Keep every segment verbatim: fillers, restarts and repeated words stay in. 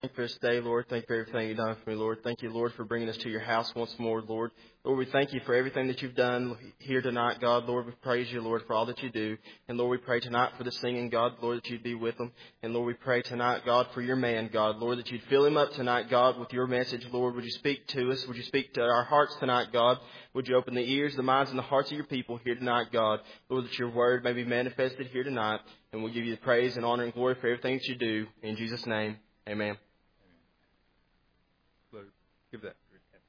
Thank you for this day, Lord. Thank you for everything you've done for me, Lord. Thank you, Lord, for bringing us to your house once more, Lord. Lord, we thank you for everything that you've done here tonight, God. Lord, we praise you, Lord, for all that you do. And Lord, we pray tonight for the singing, God, Lord, that you'd be with them. And Lord, we pray tonight, God, for your man, God, Lord, that you'd fill him up tonight, God, with your message, Lord. Would you speak to us? Would you speak to our hearts tonight, God? Would you open the ears, the minds, and the hearts of your people here tonight, God? Lord, that your word may be manifested here tonight. And we'll give you the praise and honor and glory for everything that you do. In Jesus' name, amen. Give that.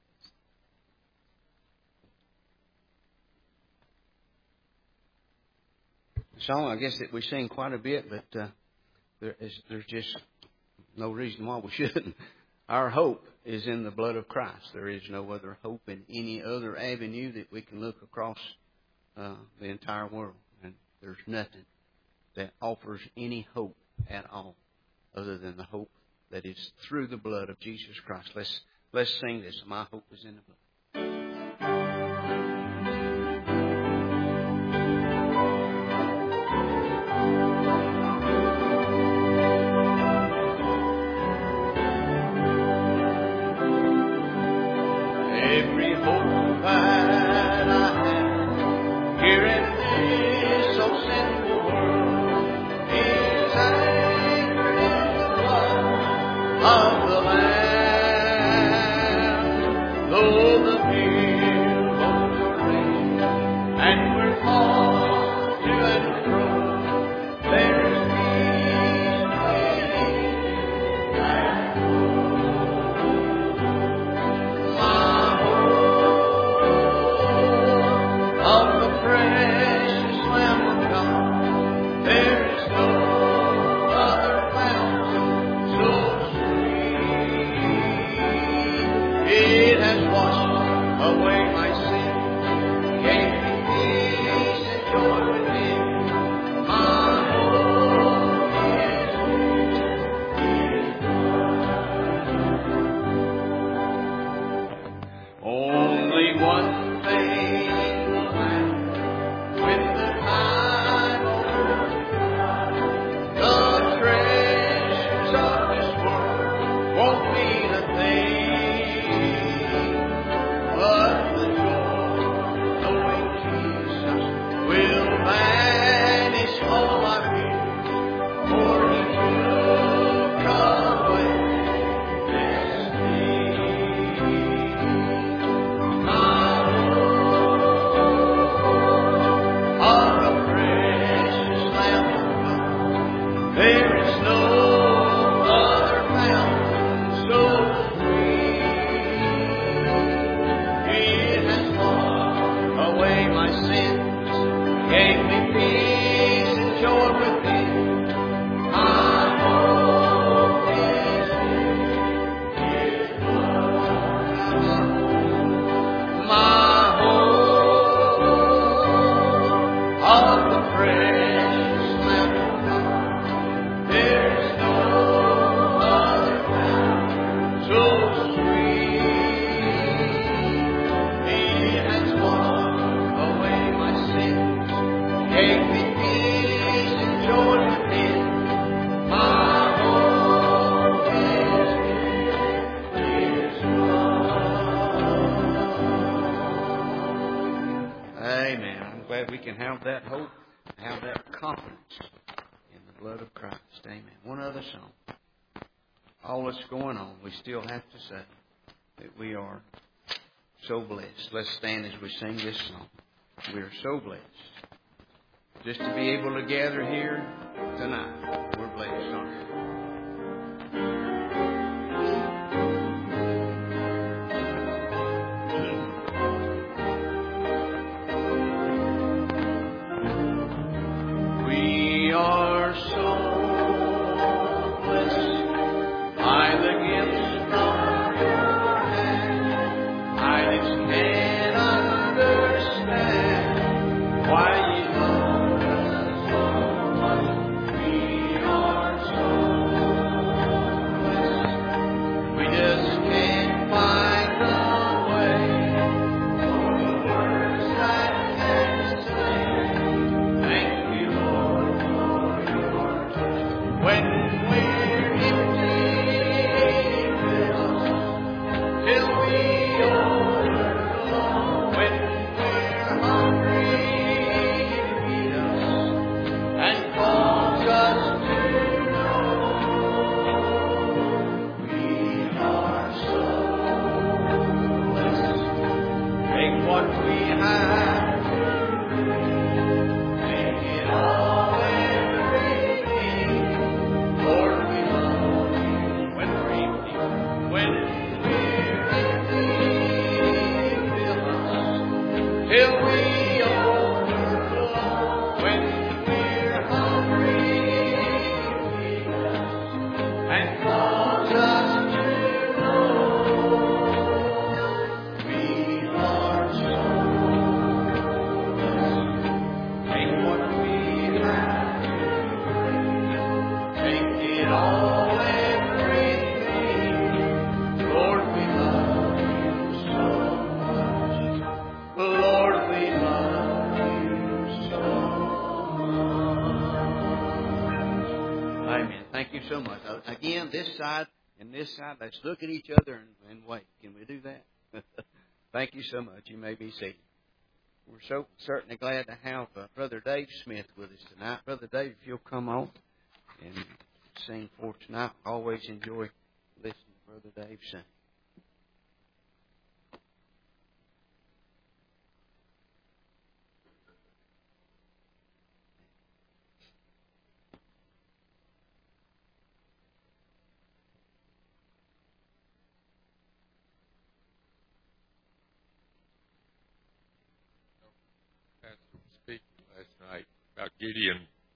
Song, I guess that we sing quite a bit, but uh, there is, there's just no reason why we shouldn't. Our hope is in the blood of Christ. There is no other hope in any other avenue that we can look across uh, the entire world. And there's nothing that offers any hope at all other than the hope that is through the blood of Jesus Christ. Let's Let's sing this. My hope is in the blood. Every hope that I have here in this so sinful world is anchored in the blood of the Lamb. Though the billows are raised and we're tossed to and fro, there's peace within that hope. My hope of the precious Lamb of God, there is no other fountain so sweet. It has washed away my sin, gave me peace and joy within. My hope is in His blood. Only one thing will matter when the time over. The treasures of this world won't mean a thing. But the joy of knowing Jesus will banish all my fears, for He took away this thing. My hope of the precious Lamb of God, there is no other fountain so sweet. It has washed away my sins, gave me peace and joy within. My hope is in His blood. My hope of the precious Lamb of God, there's no other fountain so sweet. He has washed away my sins, gave me peace and joy within. My hope is in His blood. Amen. I'm glad we can have that hope, have that confidence in the blood of Christ. Amen. One other song. All that's going on, we still have to say that we are so blessed. Let's stand as we sing this song. We are so blessed. Just to be able to gather here tonight, we're blessed, aren't we? We are so blessed by the gifts from your hand. I just can't understand why you love us so much. We are so so much. Uh, Again, this side and this side, let's look at each other and, and wait. Can we do that? Thank you so much. You may be seated. We're so certainly glad to have uh, Brother Dave Smith with us tonight. Brother Dave, if you'll come on and sing for tonight. Always enjoy listening to Brother Dave sing. Pastor was speaking last night about Gideon.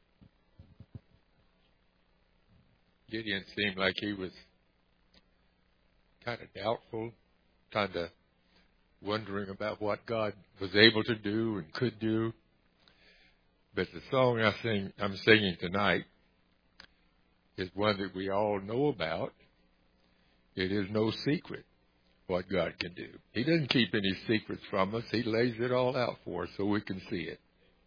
Gideon seemed like he was kind of doubtful, kind of wondering about what God was able to do and could do. But the song I sing, I'm singing tonight is one that we all know about. It is no secret what God can do. He doesn't keep any secrets from us. He lays it all out for us so we can see it.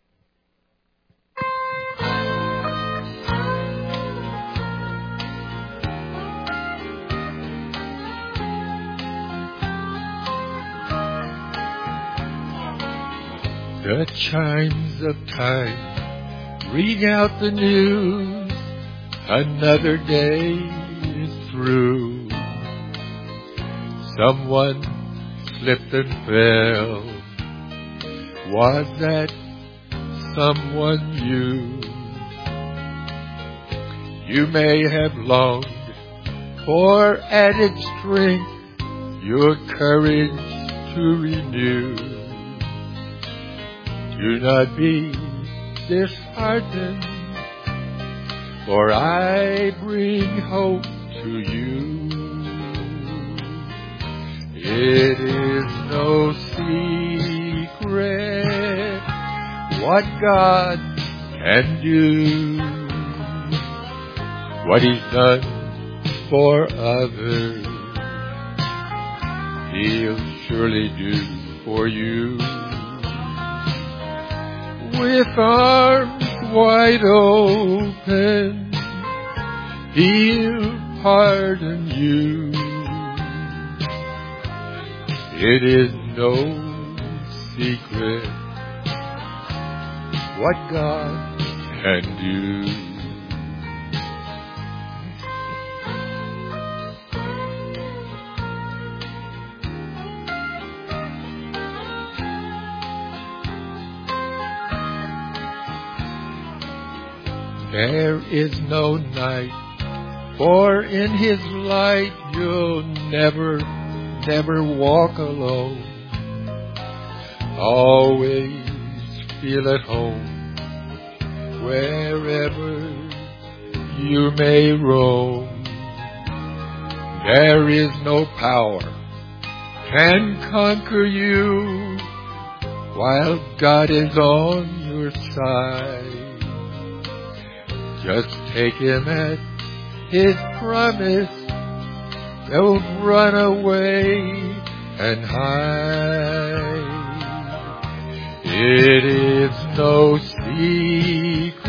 The chimes of time ring out the news. Another day is through. Someone slipped and fell. Was that someone you? You may have longed for added strength, your courage to renew. Do not be disheartened, for I bring hope to you. It is no secret what God can do, what He's done for others, He'll surely do for you. With arms wide open, He'll pardon you. It is no secret what God can do. There is no night, for in His light you'll never, never walk alone. Always feel at home, wherever you may roam. There is no power can conquer you, while God is on your side. Just take Him at His promise. Don't run away and hide. It is no secret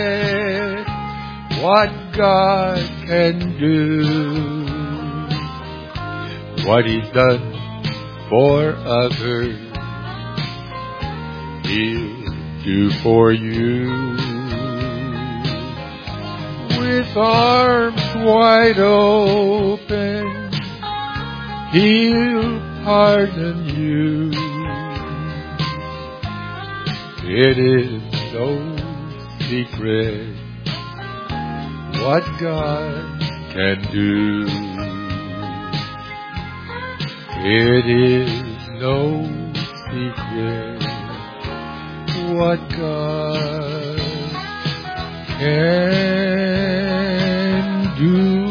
what God can do, what He's done for others, He'll do for you. With arms wide open, He'll pardon you. It is no secret what God can do. It is no secret what God can do.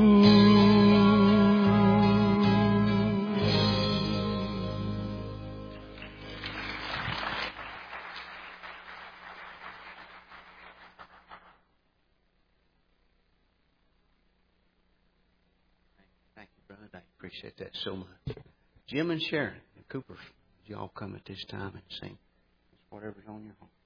Thank you, brother. I appreciate that so much. Jim and Sharon and Cooper, would you all come at this time and sing whatever's on your heart?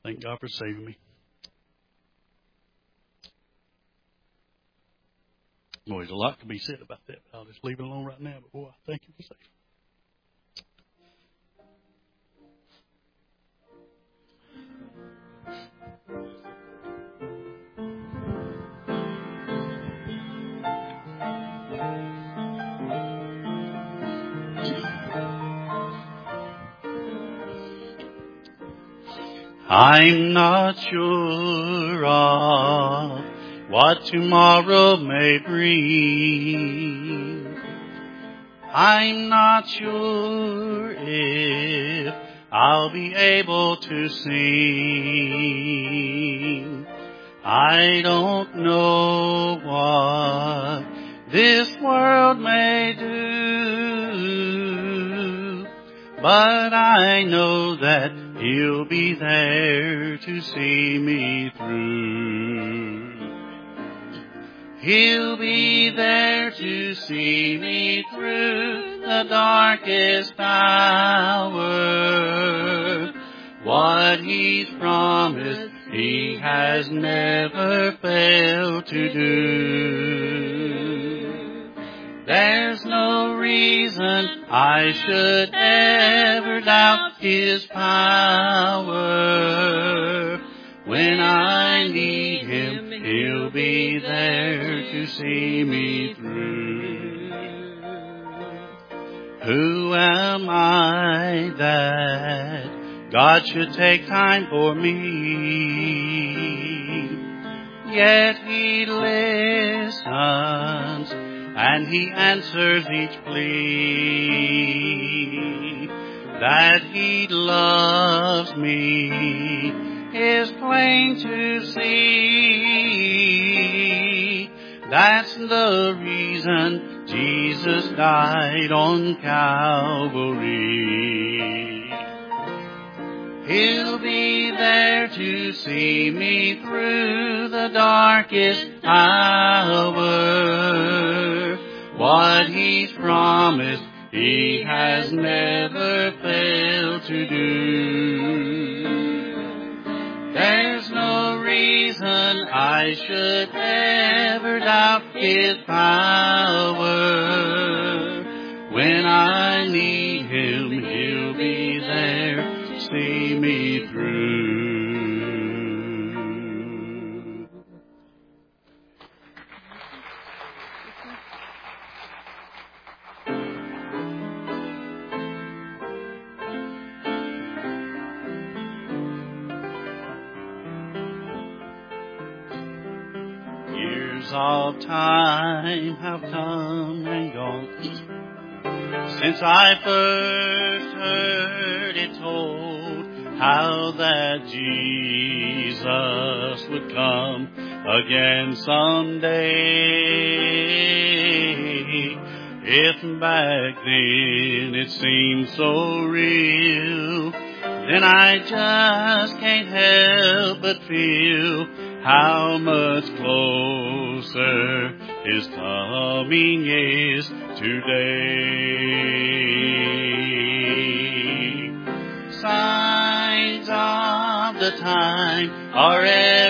Thank God for saving me. Boy, there's a lot to be said about that, but I'll just leave it alone right now. But boy, thank you for saving me. I'm not sure of what tomorrow may bring. I'm not sure if I'll be able to sing. I don't know what this world may do, but I know that He'll be there to see me through. He'll be there to see me through the darkest hour. What He's promised, He has never failed to do. There's no reason I should ever doubt His power. When I need Him, He'll be there to see me through. Who am I that God should take time for me? Yet He listens and He answers each plea. That He loves me is plain to see. That's the reason Jesus died on Calvary. He'll be there to see me through the darkest hour. What He's promised, He has never failed to do. There's no reason I should ever doubt His power. When I need Him, He'll be there to see me through. Of time have come and gone since I first heard it told how that Jesus would come again someday. If back then it seemed so real, then I just can't help but feel how much closer His coming is today. Signs of the time are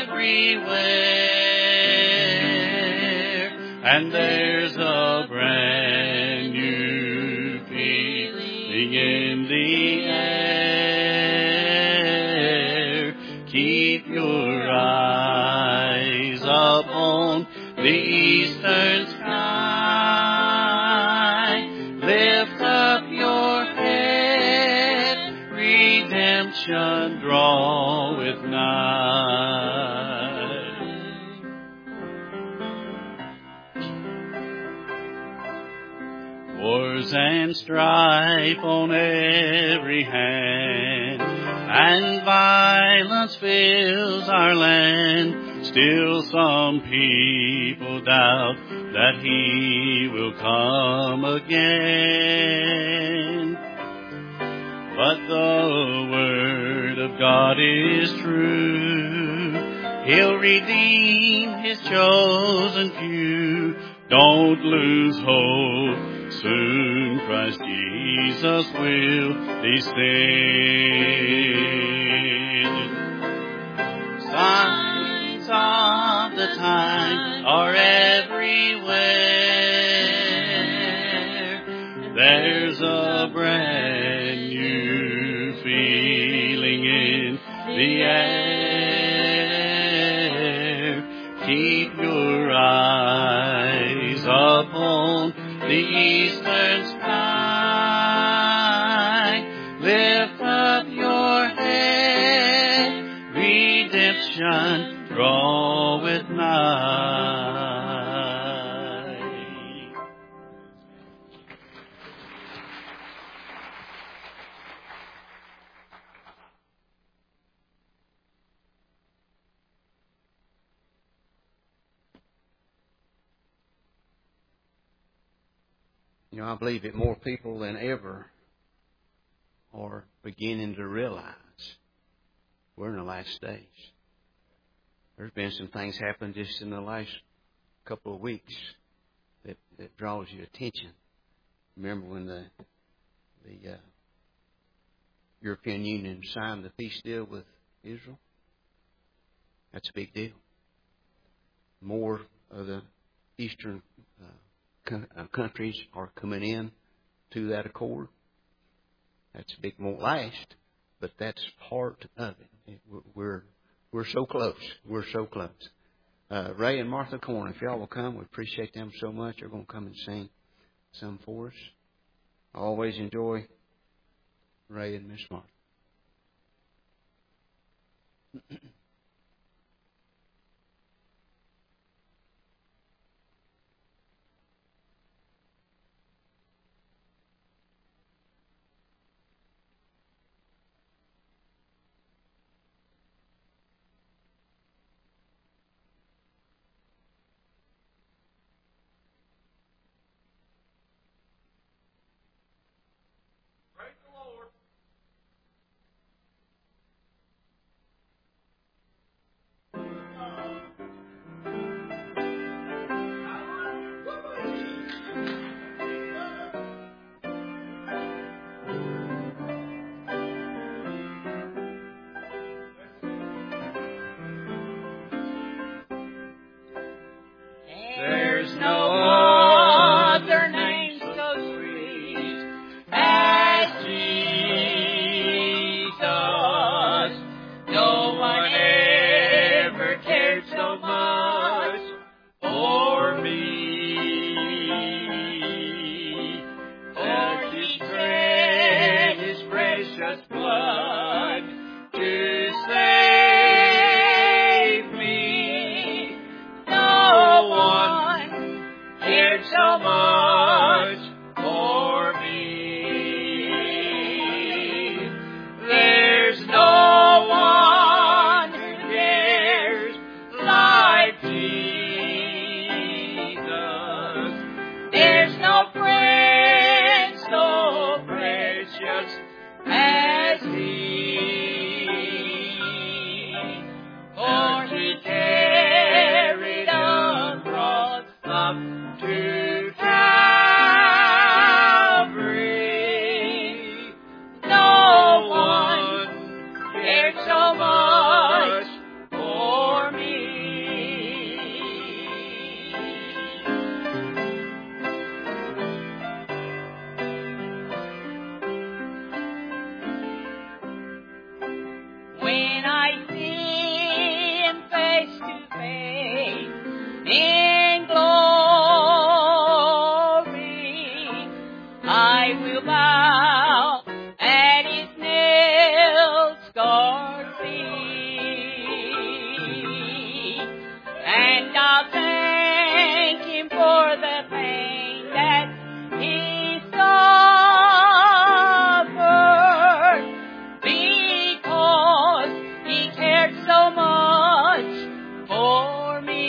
everywhere, and there's a brand new feeling in the air. Keep your eyes upon the eastern sky. Lift up your head, redemption draweth nigh. Wars and strife on every hand, and violence fills our land. Still some people doubt that He will come again. But the Word of God is true. He'll redeem His chosen few. Don't lose hope. Soon Christ Jesus will descend. the air. Keep your eyes upon the eastern sky. Lift up your head, redemption draweth nigh. You know, I believe that more people than ever are beginning to realize we're in the last stage. There's been some things happen just in the last couple of weeks that, that draws your attention. Remember when the the uh, European Union signed the peace deal with Israel? That's a big deal. More of the eastern uh, countries are coming in to that accord. That's big, won't last, but that's part of it. We're we're so close. We're so close. Uh, Ray and Martha Corn, if y'all will come, we appreciate them so much. They're going to come and sing some for us. I always enjoy Ray and Miss Martha. There's no other name so sweet as Jesus. No one ever cared so much for me. For He shed His precious blood to save me. No one cared so much for me. There's no one who cares like Jesus. There's no friend so precious as He. For He carried a cross up to Calvary. No one cared so much for me. When I see Him face to face in glory, I will bow at His nail-scarred feet, and I'll thank Him for the pain that He suffered, because He cared so much for me.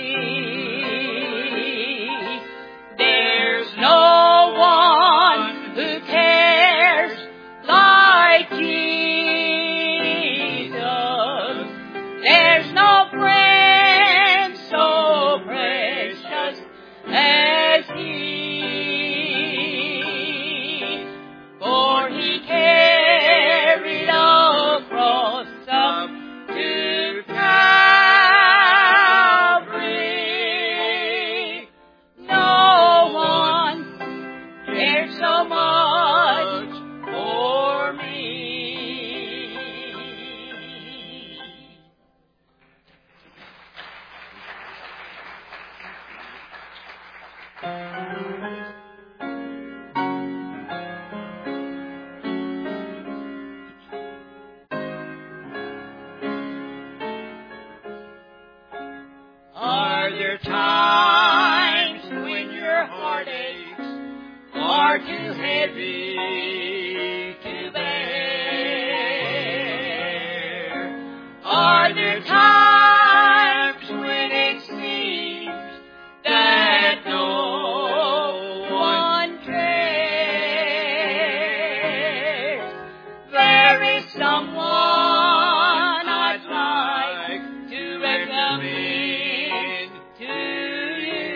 There's no one who cares like Jesus. far too heavy to bear? Are there times when it seems that no one cares? There is someone I'd like to recommend to you.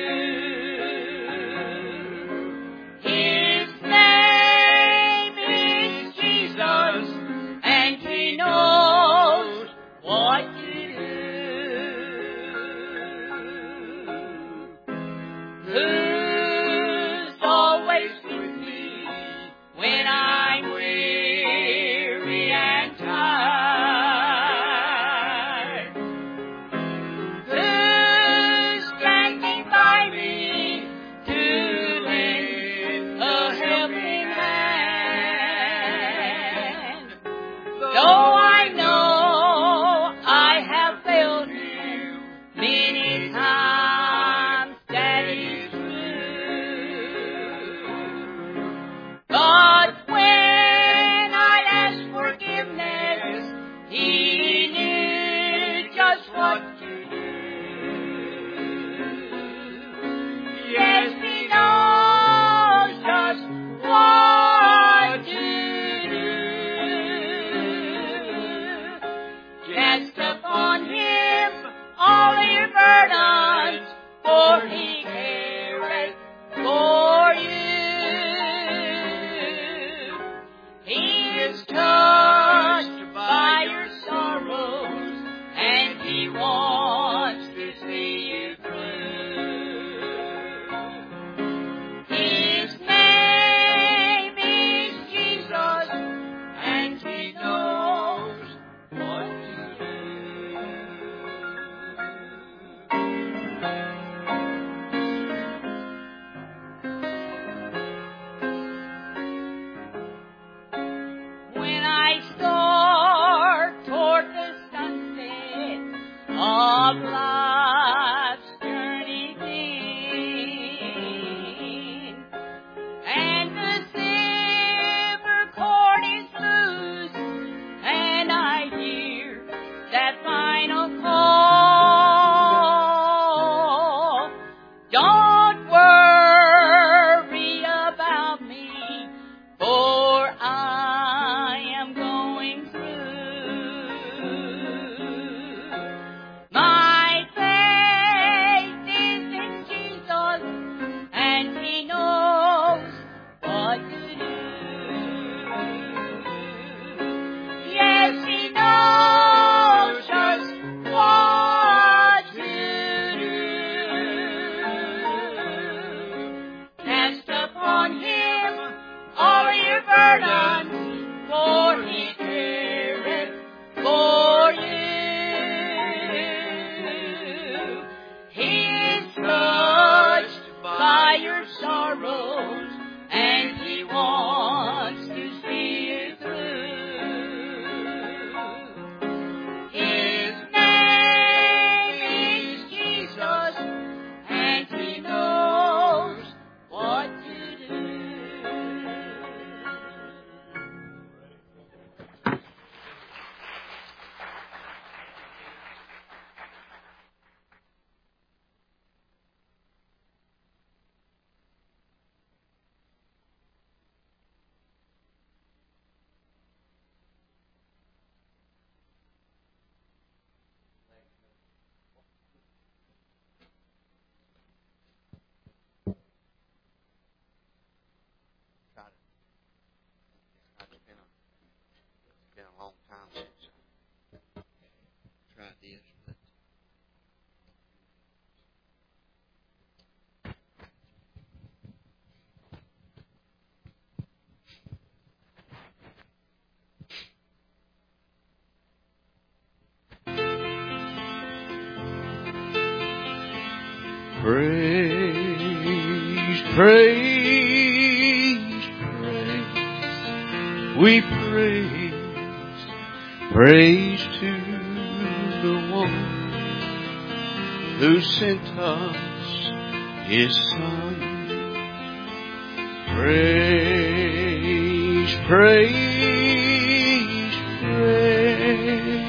His name is Jesus, and He knows what to do. Who's always with me when I'm weary and tired? Who's standing by me to lend a helping hand? Though I know I have failed Him many times, that is true. But when I asked forgiveness, He knew just what to do. Yes, He knows just what to do. Cast upon Him all your burdens, for He careth for you. He is touched by your sorrows, and He wants to see you through. His name is Jesus, and He knows what to do. When I start toward the sunset of life's journey then, and the silver cord is loose, and I hear that final call, don't worry about me, for I am going through. My faith is in Jesus, and He knows what to do. Yes, He knows just what to do. Cast upon Him all your burdens, for He careth for you. He is touched by your sorrows, and He wants to see you through. His name is Jesus, and He knows what to do. It's been a, it's been a long time since I tried this, but Praise, praise, praise. We praise, praise to the one who sent us His Son. Praise, praise, praise.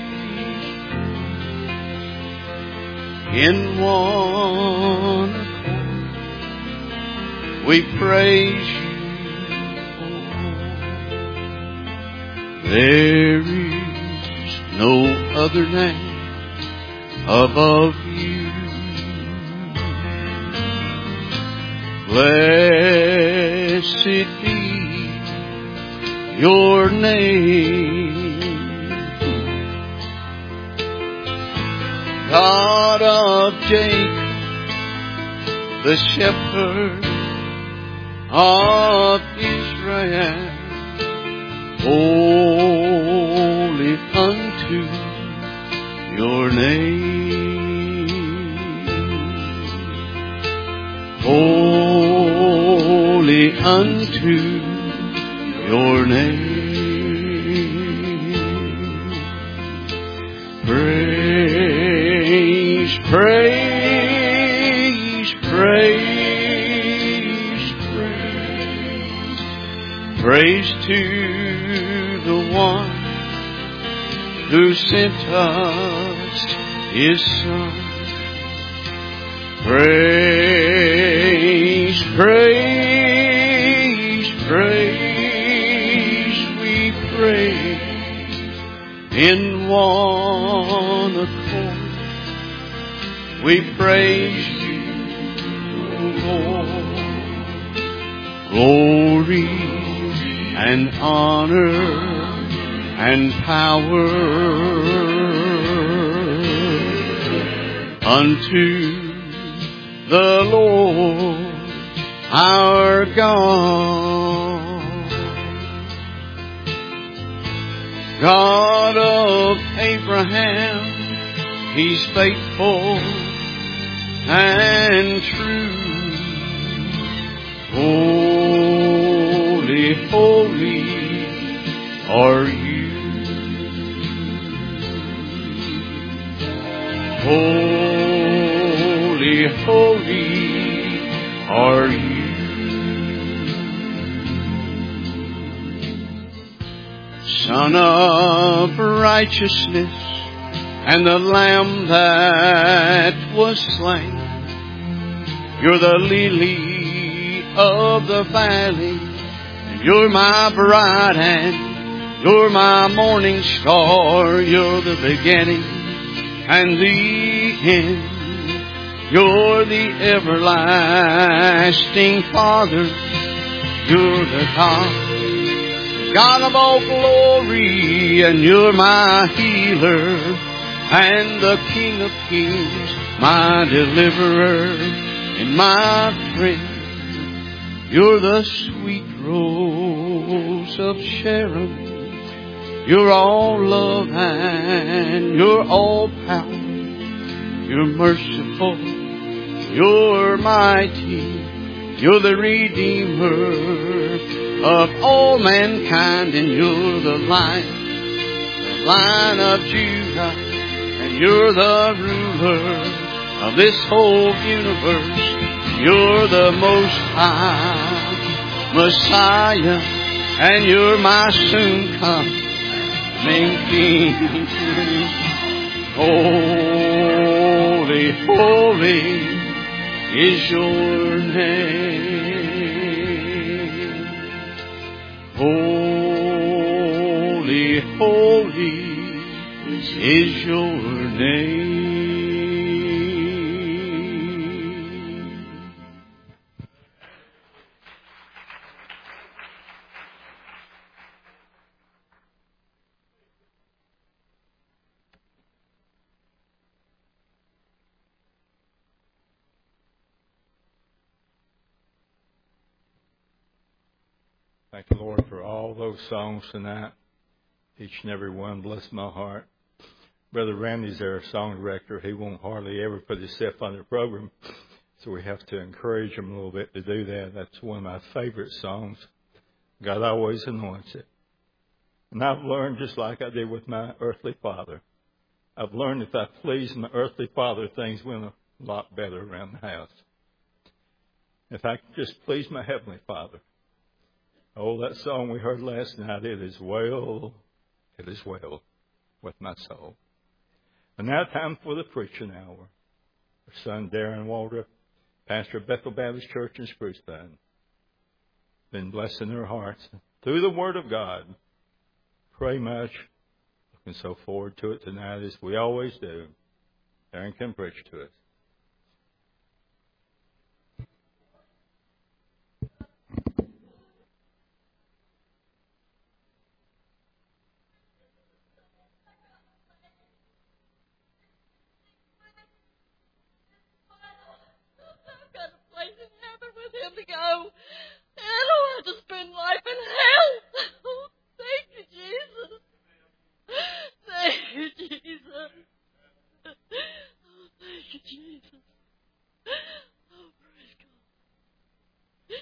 In one accord, we praise you. There is no other name above you. Blessed be your name, God of Jacob, the shepherd of Israel. Holy unto your name. Holy unto your name. Praise, praise, praise, praise. Praise to the one who sent us His Son. Praise, praise, praise, we praise in one accord. We praise you, Lord. Glory and honor and power unto the Lord our God. God of Abraham, He's faithful and true. Holy, holy are you. Holy, holy are you. Son of righteousness and the Lamb that was slain. You're the lily of the valley. And you're my bright and you're my morning star. You're the beginning and the end. You're the everlasting Father. You're the God, God of all glory, and you're my healer and the King of kings, my deliverer and my friend. You're the sweet rose of Sharon. You're all love and you're all power. You're merciful. You're mighty. You're the Redeemer of all mankind. And you're the Lion, the Lion of Judah. And you're the ruler of this whole universe. You're the Most High Messiah. And you're my soon coming King. Holy, holy is your name. Holy, holy is your name. Thank you, Lord, for all those songs tonight. Each and every one bless my heart. Brother Randy's our song director. He won't hardly ever put himself on the program, so we have to encourage him a little bit to do that. That's one of my favorite songs. God always anoints it. And I've learned, just like I did with my earthly father, I've learned if I please my earthly father, things went a lot better around the house. If I could just please my heavenly Father, Oh, that song we heard last night, it is well, it is well with my soul. And now time for the preaching hour. Our son Darren Walter, pastor of Bethel Baptist Church in Spruce Bend, been blessing their hearts through the Word of God. Pray much. Looking so forward to it tonight as we always do. Darren can preach to us. Him to go. And I don't have to spend life in hell. Oh, thank you, Jesus. Thank you, Jesus. Oh, thank you, Jesus. Oh, praise God.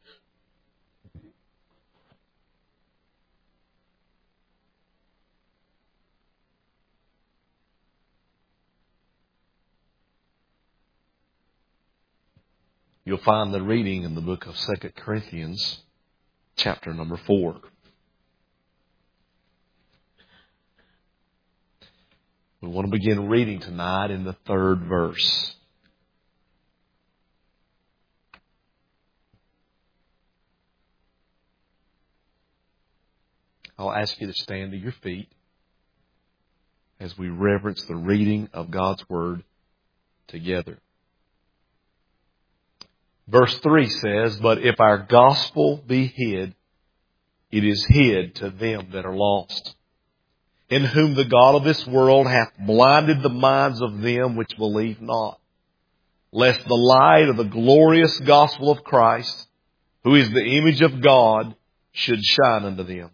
You'll find the reading in the book of Second Corinthians, chapter number four. We want to begin reading tonight in the third verse. I'll ask you to stand to your feet as we reverence the reading of God's Word together. Verse three says, "But if our gospel be hid, it is hid to them that are lost, in whom the God of this world hath blinded the minds of them which believe not, lest the light of the glorious gospel of Christ, who is the image of God, should shine unto them.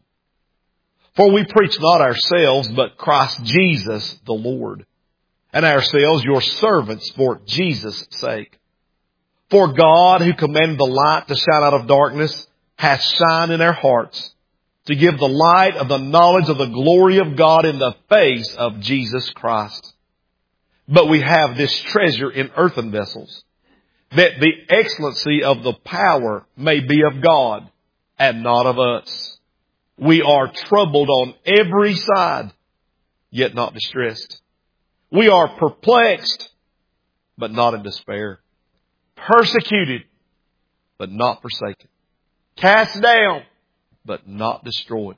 For we preach not ourselves, but Christ Jesus the Lord, and ourselves your servants for Jesus' sake. For God, who commanded the light to shine out of darkness, hath shined in our hearts, to give the light of the knowledge of the glory of God in the face of Jesus Christ. But we have this treasure in earthen vessels, that the excellency of the power may be of God, and not of us. We are troubled on every side, yet not distressed. We are perplexed, but not in despair. Persecuted, but not forsaken. Cast down, but not destroyed.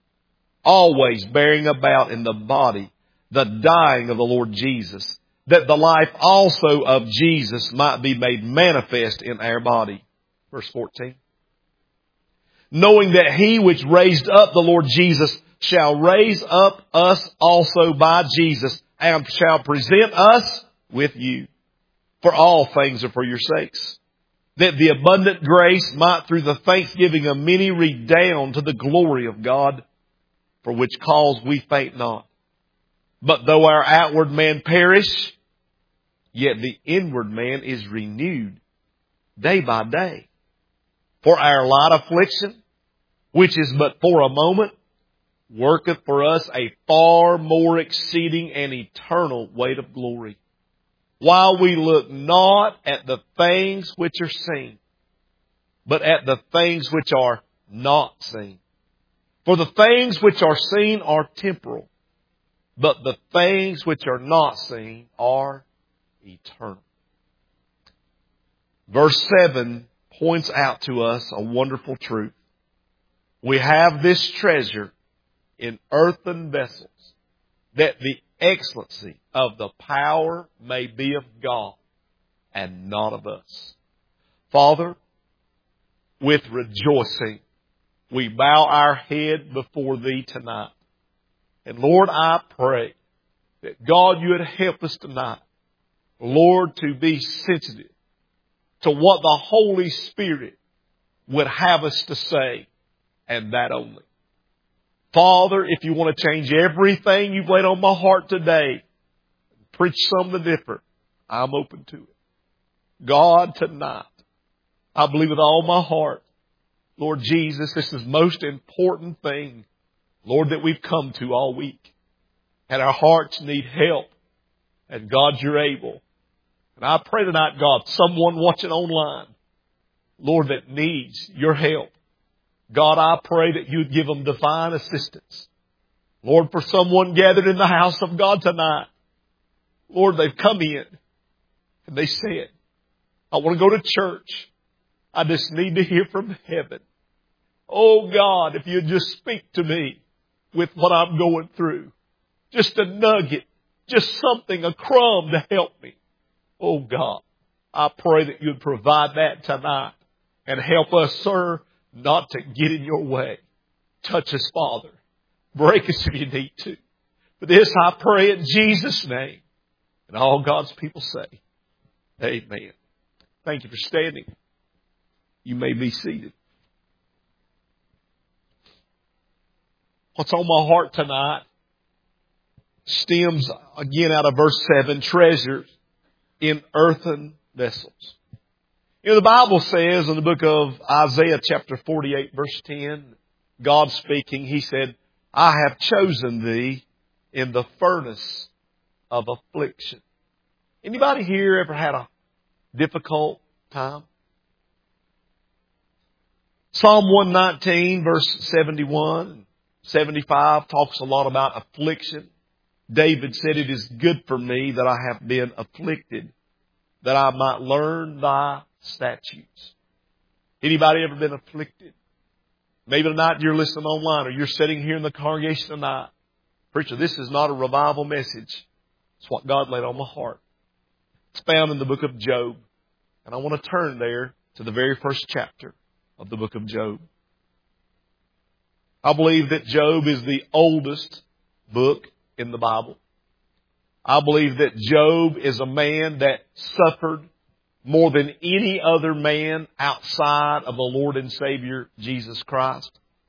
Always bearing about in the body the dying of the Lord Jesus, that the life also of Jesus might be made manifest in our body." Verse fourteen. "Knowing that He which raised up the Lord Jesus shall raise up us also by Jesus, and shall present us with you. For all things are for your sakes, that the abundant grace might through the thanksgiving of many redound to the glory of God, for which cause we faint not. But though our outward man perish, yet the inward man is renewed day by day. For our light affliction, which is but for a moment, worketh for us a far more exceeding and eternal weight of glory. While we look not at the things which are seen, but at the things which are not seen. For the things which are seen are temporal, but the things which are not seen are eternal." Verse seven points out to us a wonderful truth. We have this treasure in earthen vessels, that the excellency of the power may be of God and not of us. Father, with rejoicing, we bow our head before Thee tonight. And Lord, I pray that God, You would help us tonight, Lord, to be sensitive to what the Holy Spirit would have us to say, and that only. Father, if You want to change everything You've laid on my heart today, preach something different, I'm open to it. God, tonight, I believe with all my heart, Lord Jesus, this is the most important thing, Lord, that we've come to all week. And our hearts need help. And God, You're able. And I pray tonight, God, someone watching online, Lord, that needs Your help. God, I pray that you'd give them divine assistance. Lord, for someone gathered in the house of God tonight, Lord, they've come in and they said, I want to go to church. I just need to hear from heaven. Oh God, if you'd just speak to me with what I'm going through. Just a nugget, just something, a crumb to help me. Oh God, I pray that you'd provide that tonight and help us, sir, not to get in your way. Touch us, Father. Break us if you need to. For this I pray in Jesus' name. And all God's people say, amen. Thank you for standing. You may be seated. What's on my heart tonight stems again out of verse seven, treasures in earthen vessels. You know, the Bible says in the book of Isaiah chapter forty-eight verse ten, God speaking, He said, I have chosen thee in the furnace of affliction. Anybody here ever had a difficult time? Psalm one nineteen verse seventy-one, seventy-five talks a lot about affliction. David said, it is good for me that I have been afflicted, that I might learn thy statutes. Anybody ever been afflicted? Maybe tonight you're listening online or you're sitting here in the congregation tonight. Preacher, this is not a revival message. It's what God laid on my heart. It's found in the book of Job. And I want to turn there to the very first chapter of the book of Job. I believe that Job is the oldest book in the Bible. I believe that Job is a man that suffered more than any other man outside of the Lord and Savior Jesus Christ.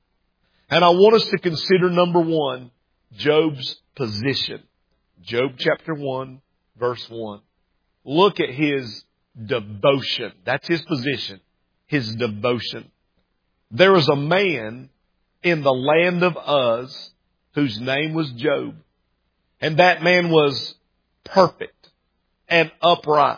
And I want us to consider, number one, Job's position. Job chapter one, verse one. Look at his devotion. That's his position. His devotion. There was a man in the land of Uz whose name was Job. And that man was perfect and upright.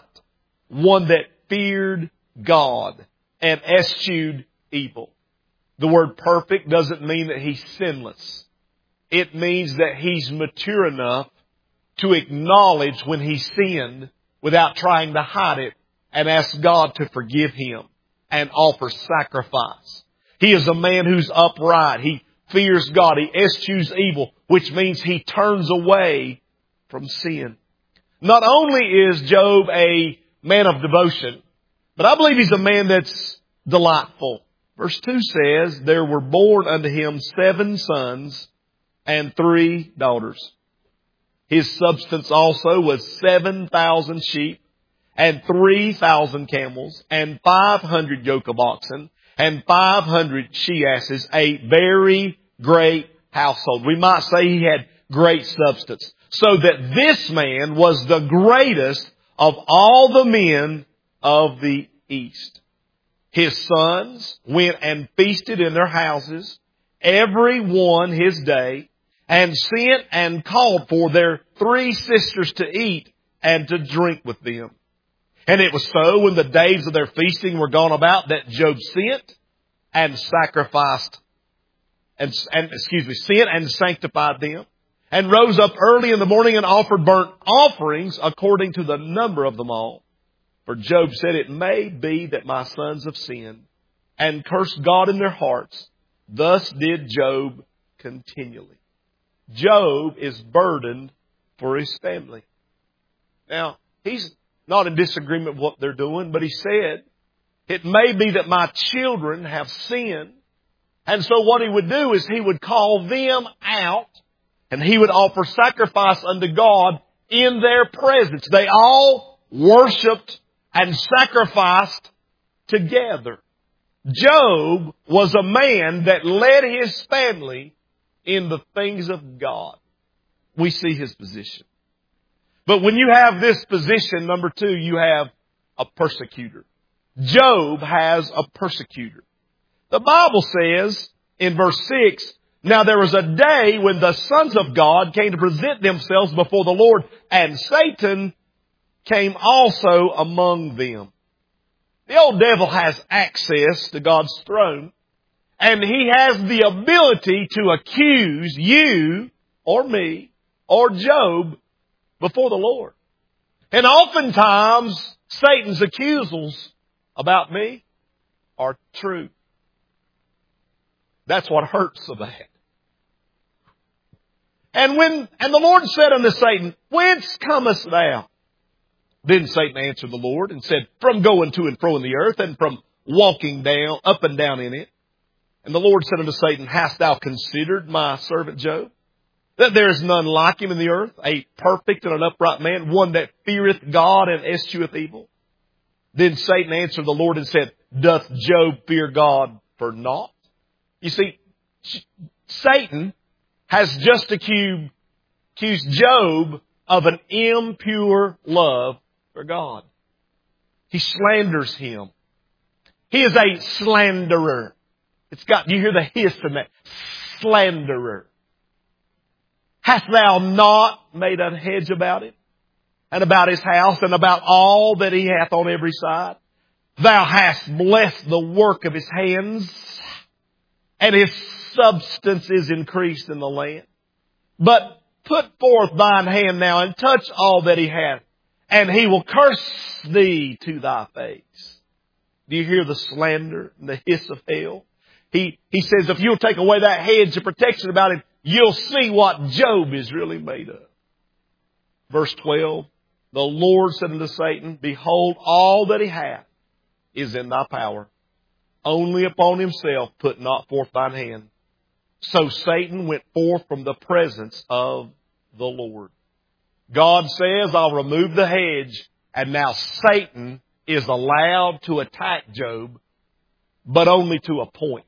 One that feared God and eschewed evil. The word perfect doesn't mean that he's sinless. It means that he's mature enough to acknowledge when he sinned without trying to hide it and ask God to forgive him and offer sacrifice. He is a man who's upright. He fears God. He eschews evil, which means he turns away from sin. Not only is Job a man of devotion, but I believe he's a man that's delightful. Verse two says, there were born unto him seven sons and three daughters. His substance also was seven thousand sheep and three thousand camels and five hundred yoke of oxen and five hundred she-asses, a very great household. We might say he had great substance. So that this man was the greatest of all the men of the East. His sons went and feasted in their houses, every one his day, and sent and called for their three sisters to eat and to drink with them. And it was so when the days of their feasting were gone about that Job sent and sacrificed, and, and excuse me, sent and sanctified them, and rose up early in the morning and offered burnt offerings according to the number of them all. For Job said, it may be that my sons have sinned and cursed God in their hearts. Thus did Job continually. Job is burdened for his family. Now, he's not in disagreement with what they're doing, but he said, it may be that my children have sinned. And so what he would do is he would call them out and he would offer sacrifice unto God in their presence. They all worshiped and sacrificed together. Job was a man that led his family in the things of God. We see his position. But when you have this position, number two, you have a persecutor. Job has a persecutor. The Bible says in verse six, now there was a day when the sons of God came to present themselves before the Lord, and Satan came also among them. The old devil has access to God's throne. And he has the ability to accuse you or me or Job before the Lord. And oftentimes, Satan's accusals about me are true. That's what hurts so bad. And when, and the Lord said unto Satan, Whence comest thou? Then Satan answered the Lord and said, From going to and fro in the earth, and from walking down, up and down in it. And the Lord said unto Satan, Hast thou considered my servant Job? That there is none like him in the earth, a perfect and an upright man, one that feareth God and escheweth evil. Then Satan answered the Lord and said, Doth Job fear God for naught? You see, Satan has just accused, accused Job of an impure love for God. He slanders him. He is a slanderer. It's got, you hear the hiss in that? Slanderer. Hast thou not made a hedge about him, and about his house, and about all that he hath on every side? Thou hast blessed the work of his hands, and his substance is increased in the land. But put forth thine hand now, and touch all that he hath, and he will curse thee to thy face. Do you hear the slander and the hiss of hell? He, he says, if you'll take away that hedge of protection about him, you'll see what Job is really made of. Verse twelve, the Lord said unto Satan, Behold, all that he hath is in thy power. Only upon himself put not forth thine hand. So Satan went forth from the presence of the Lord. God says, I'll remove the hedge, and now Satan is allowed to attack Job, but only to a point.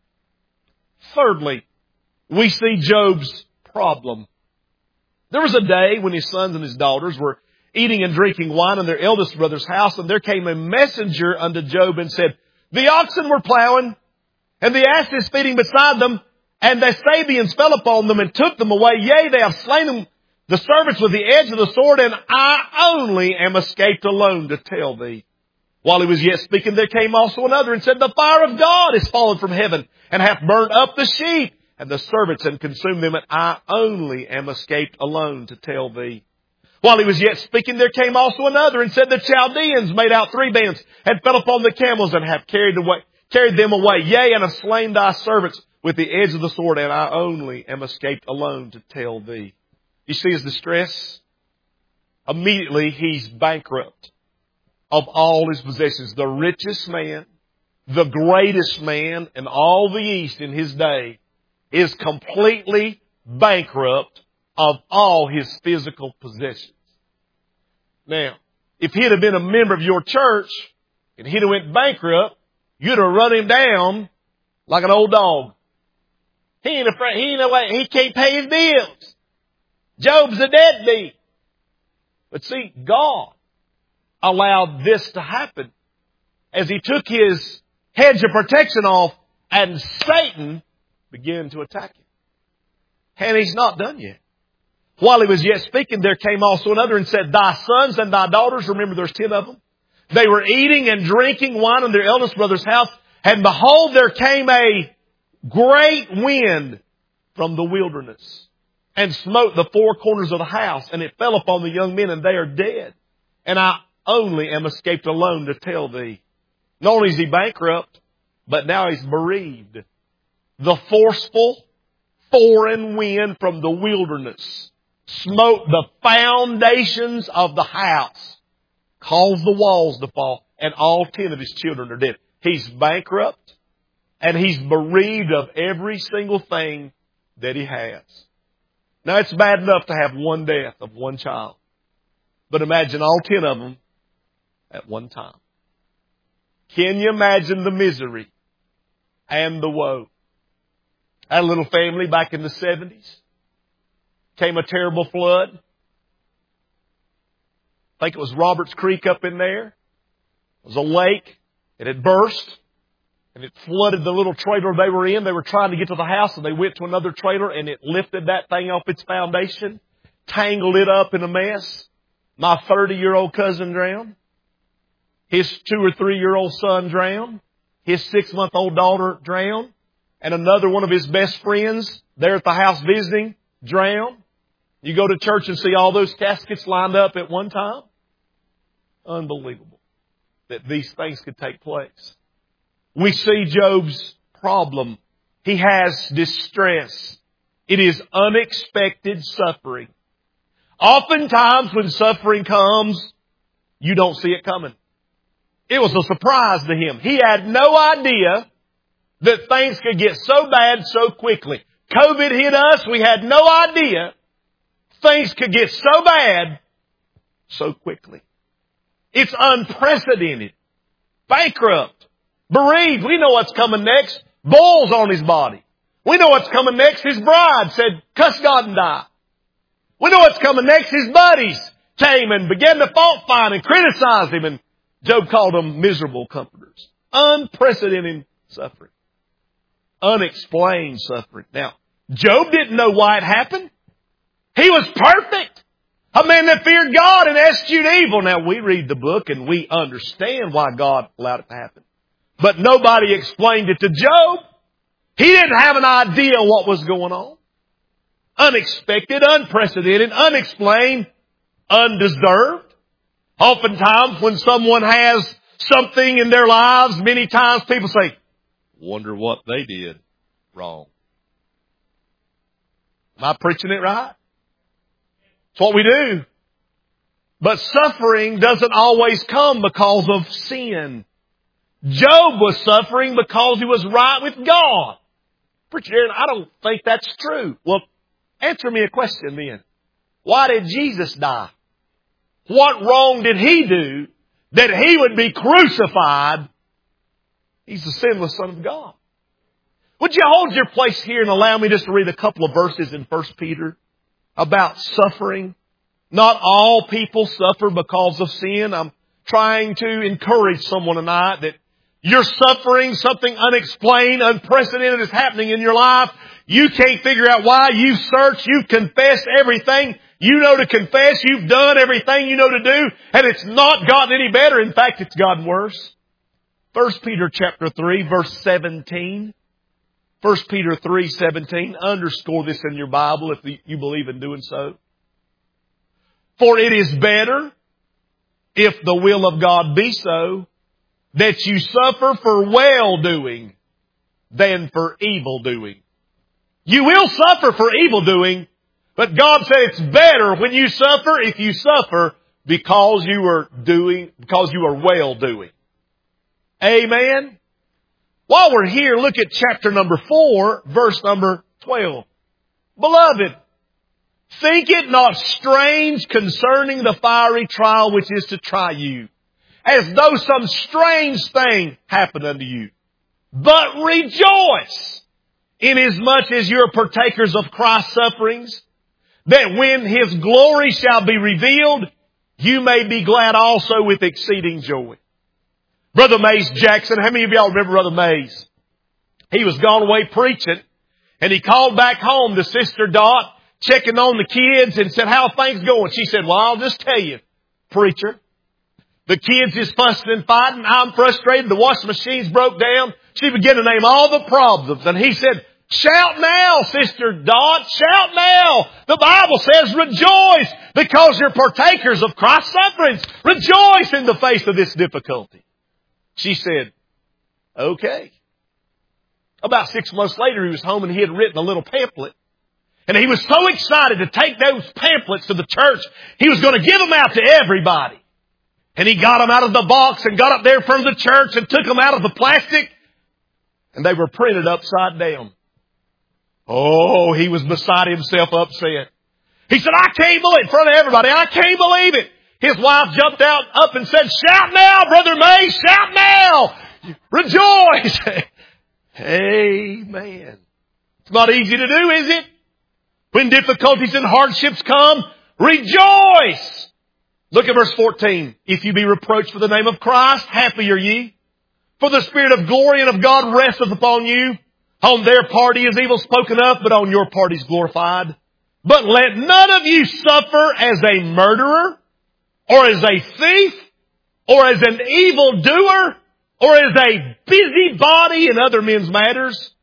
Thirdly, we see Job's problem. There was a day when his sons and his daughters were eating and drinking wine in their eldest brother's house, and there came a messenger unto Job and said, The oxen were plowing, and the asses feeding beside them, and the Sabians fell upon them and took them away. Yea, they have slain them, the servants with the edge of the sword, and I only am escaped alone to tell thee. While he was yet speaking, there came also another and said, The fire of God is fallen from heaven, and hath burnt up the sheep and the servants, and consumed them, and I only am escaped alone to tell thee. While he was yet speaking, there came also another and said, The Chaldeans made out three bands, and fell upon the camels, and have carried away, carried them away. Yea, and have slain thy servants with the edge of the sword, and I only am escaped alone to tell thee. You see his distress? Immediately he's bankrupt of all his possessions. The richest man, the greatest man in all the East in his day, is completely bankrupt of all his physical possessions. Now, if he'd have been a member of your church and he'd have went bankrupt, you'd have run him down like an old dog. He ain't afraid. He ain't away. He can't pay his bills. Job's a deadbeat. But see, God allowed this to happen as he took his hedge of protection off, and Satan began to attack him. And he's not done yet. While he was yet speaking, there came also another and said, Thy sons and thy daughters, remember there's ten of them, they were eating and drinking wine in their eldest brother's house, and behold, there came a great wind from the wilderness, and smote the four corners of the house, and it fell upon the young men, and they are dead. And I only am escaped alone to tell thee. Not only is he bankrupt, but now he's bereaved. The forceful, foreign wind from the wilderness smote the foundations of the house, caused the walls to fall, and all ten of his children are dead. He's bankrupt, and he's bereaved of every single thing that he has. Now, it's bad enough to have one death of one child, but imagine all ten of them at one time. Can you imagine the misery and the woe? I had a little family back in the seventies. Came a terrible flood. I think it was Roberts Creek up in there. It was a lake. It had burst. And it flooded the little trailer they were in. They were trying to get to the house, and they went to another trailer, and it lifted that thing off its foundation, tangled it up in a mess. My thirty-year-old cousin drowned. His two or three-year-old son drowned. His six-month-old daughter drowned. and another one of his best friends there at the house visiting drowned. You go to church and see all those caskets lined up at one time. Unbelievable that these things could take place. We see Job's problem. He has distress. It is unexpected suffering. Oftentimes when suffering comes, you don't see it coming. It was a surprise to him. He had no idea that things could get so bad so quickly. COVID hit us. We had no idea things could get so bad so quickly. It's unprecedented. Bankrupt. Bereaved. We know what's coming next. Boils on his body. We know what's coming next. His bride said, cuss God and die. We know what's coming next. His buddies came and began to fault find and criticize him. And Job called them miserable comforters. Unprecedented suffering. Unexplained suffering. Now, Job didn't know why it happened. He was perfect. A man that feared God and eschewed evil. Now, we read the book and we understand why God allowed it to happen. But nobody explained it to Job. He didn't have an idea what was going on. Unexpected, unprecedented, unexplained, undeserved. Oftentimes when someone has something in their lives, many times people say, wonder what they did wrong. Am I preaching it right? It's what we do. But suffering doesn't always come because of sin. Job was suffering because he was right with God. Preacher Aaron, I don't think that's true. Well, answer me a question then. Why did Jesus die? What wrong did He do that He would be crucified? He's the sinless Son of God. Would you hold your place here and allow me just to read a couple of verses in First Peter about suffering? Not all people suffer because of sin. I'm trying to encourage someone tonight that you're suffering, something unexplained, unprecedented is happening in your life. You can't figure out why. You've searched, you've confessed everything you know to confess. You've done everything you know to do, and it's not gotten any better. In fact, it's gotten worse. First Peter chapter three, verse seventeen. First Peter three, seventeen. Underscore this in your Bible if you believe in doing so. For it is better, if the will of God be so, that you suffer for well-doing than for evil-doing. You will suffer for evil-doing, but God said it's better when you suffer if you suffer because you are doing, because you are well-doing. Amen? While we're here, look at chapter number four, verse number twelve. Beloved, think it not strange concerning the fiery trial which is to try you, as though some strange thing happened unto you. But rejoice, inasmuch as you are partakers of Christ's sufferings, that when His glory shall be revealed, you may be glad also with exceeding joy. Brother Mays Jackson, how many of y'all remember Brother Mays? He was gone away preaching, and he called back home to Sister Dot, checking on the kids, and said, how are things going? She said, well, I'll just tell you, preacher, the kids is fussing and fighting. I'm frustrated. The washing machine's broke down. She began to name all the problems. And he said, shout now, Sister Dot. Shout now. The Bible says rejoice because you're partakers of Christ's sufferings. Rejoice in the face of this difficulty. She said, okay. About six months later, he was home and he had written a little pamphlet. And he was so excited to take those pamphlets to the church, he was going to give them out to everybody. And he got them out of the box and got up there in front of the church and took them out of the plastic. And they were printed upside down. Oh, he was beside himself upset. He said, I can't believe it in front of everybody. I can't believe it. His wife jumped out up and said, shout now, Brother May, shout now. Rejoice. Amen. It's not easy to do, is it? When difficulties and hardships come, rejoice. Look at verse fourteen. If you be reproached for the name of Christ, happy are ye. For the Spirit of glory and of God resteth upon you. On their part he is evil spoken of, but on your part he is glorified. But let none of you suffer as a murderer, or as a thief, or as an evildoer, or as a busybody in other men's matters.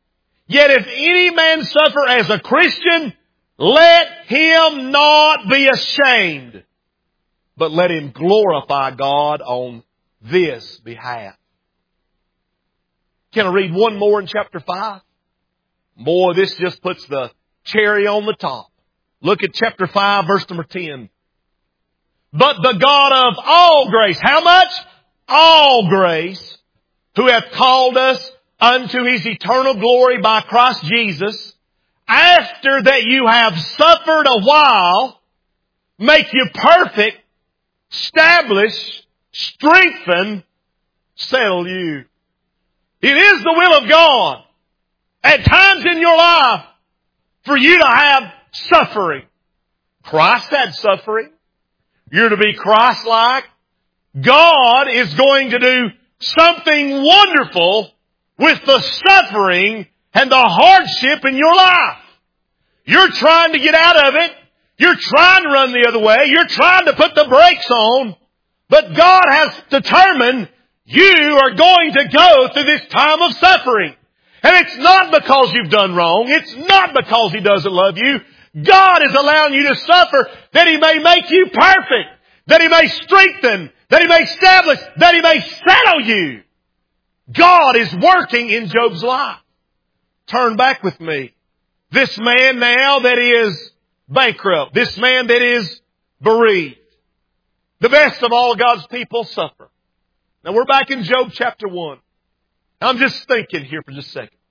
Yet if any man suffer as a Christian, let him not be ashamed, but let him glorify God on this behalf. Can I read one more in chapter five? Boy, this just puts the cherry on the top. Look at chapter five, verse number ten. But the God of all grace, how much? All grace, who hath called us unto His eternal glory by Christ Jesus, after that you have suffered a while, make you perfect, establish, strengthen, settle you. It is the will of God at times in your life for you to have suffering. Christ had suffering. You're to be Christ-like. God is going to do something wonderful with the suffering and the hardship in your life. You're trying to get out of it. You're trying to run the other way. You're trying to put the brakes on. But God has determined you are going to go through this time of suffering. And it's not because you've done wrong. It's not because He doesn't love you. God is allowing you to suffer that He may make you perfect, that He may strengthen, that He may establish, that He may settle you. God is working in Job's life. Turn back with me. This man now that is bankrupt, this man that is bereaved, the best of all God's people suffer. Now we're back in Job chapter one. I'm just thinking here for just a second.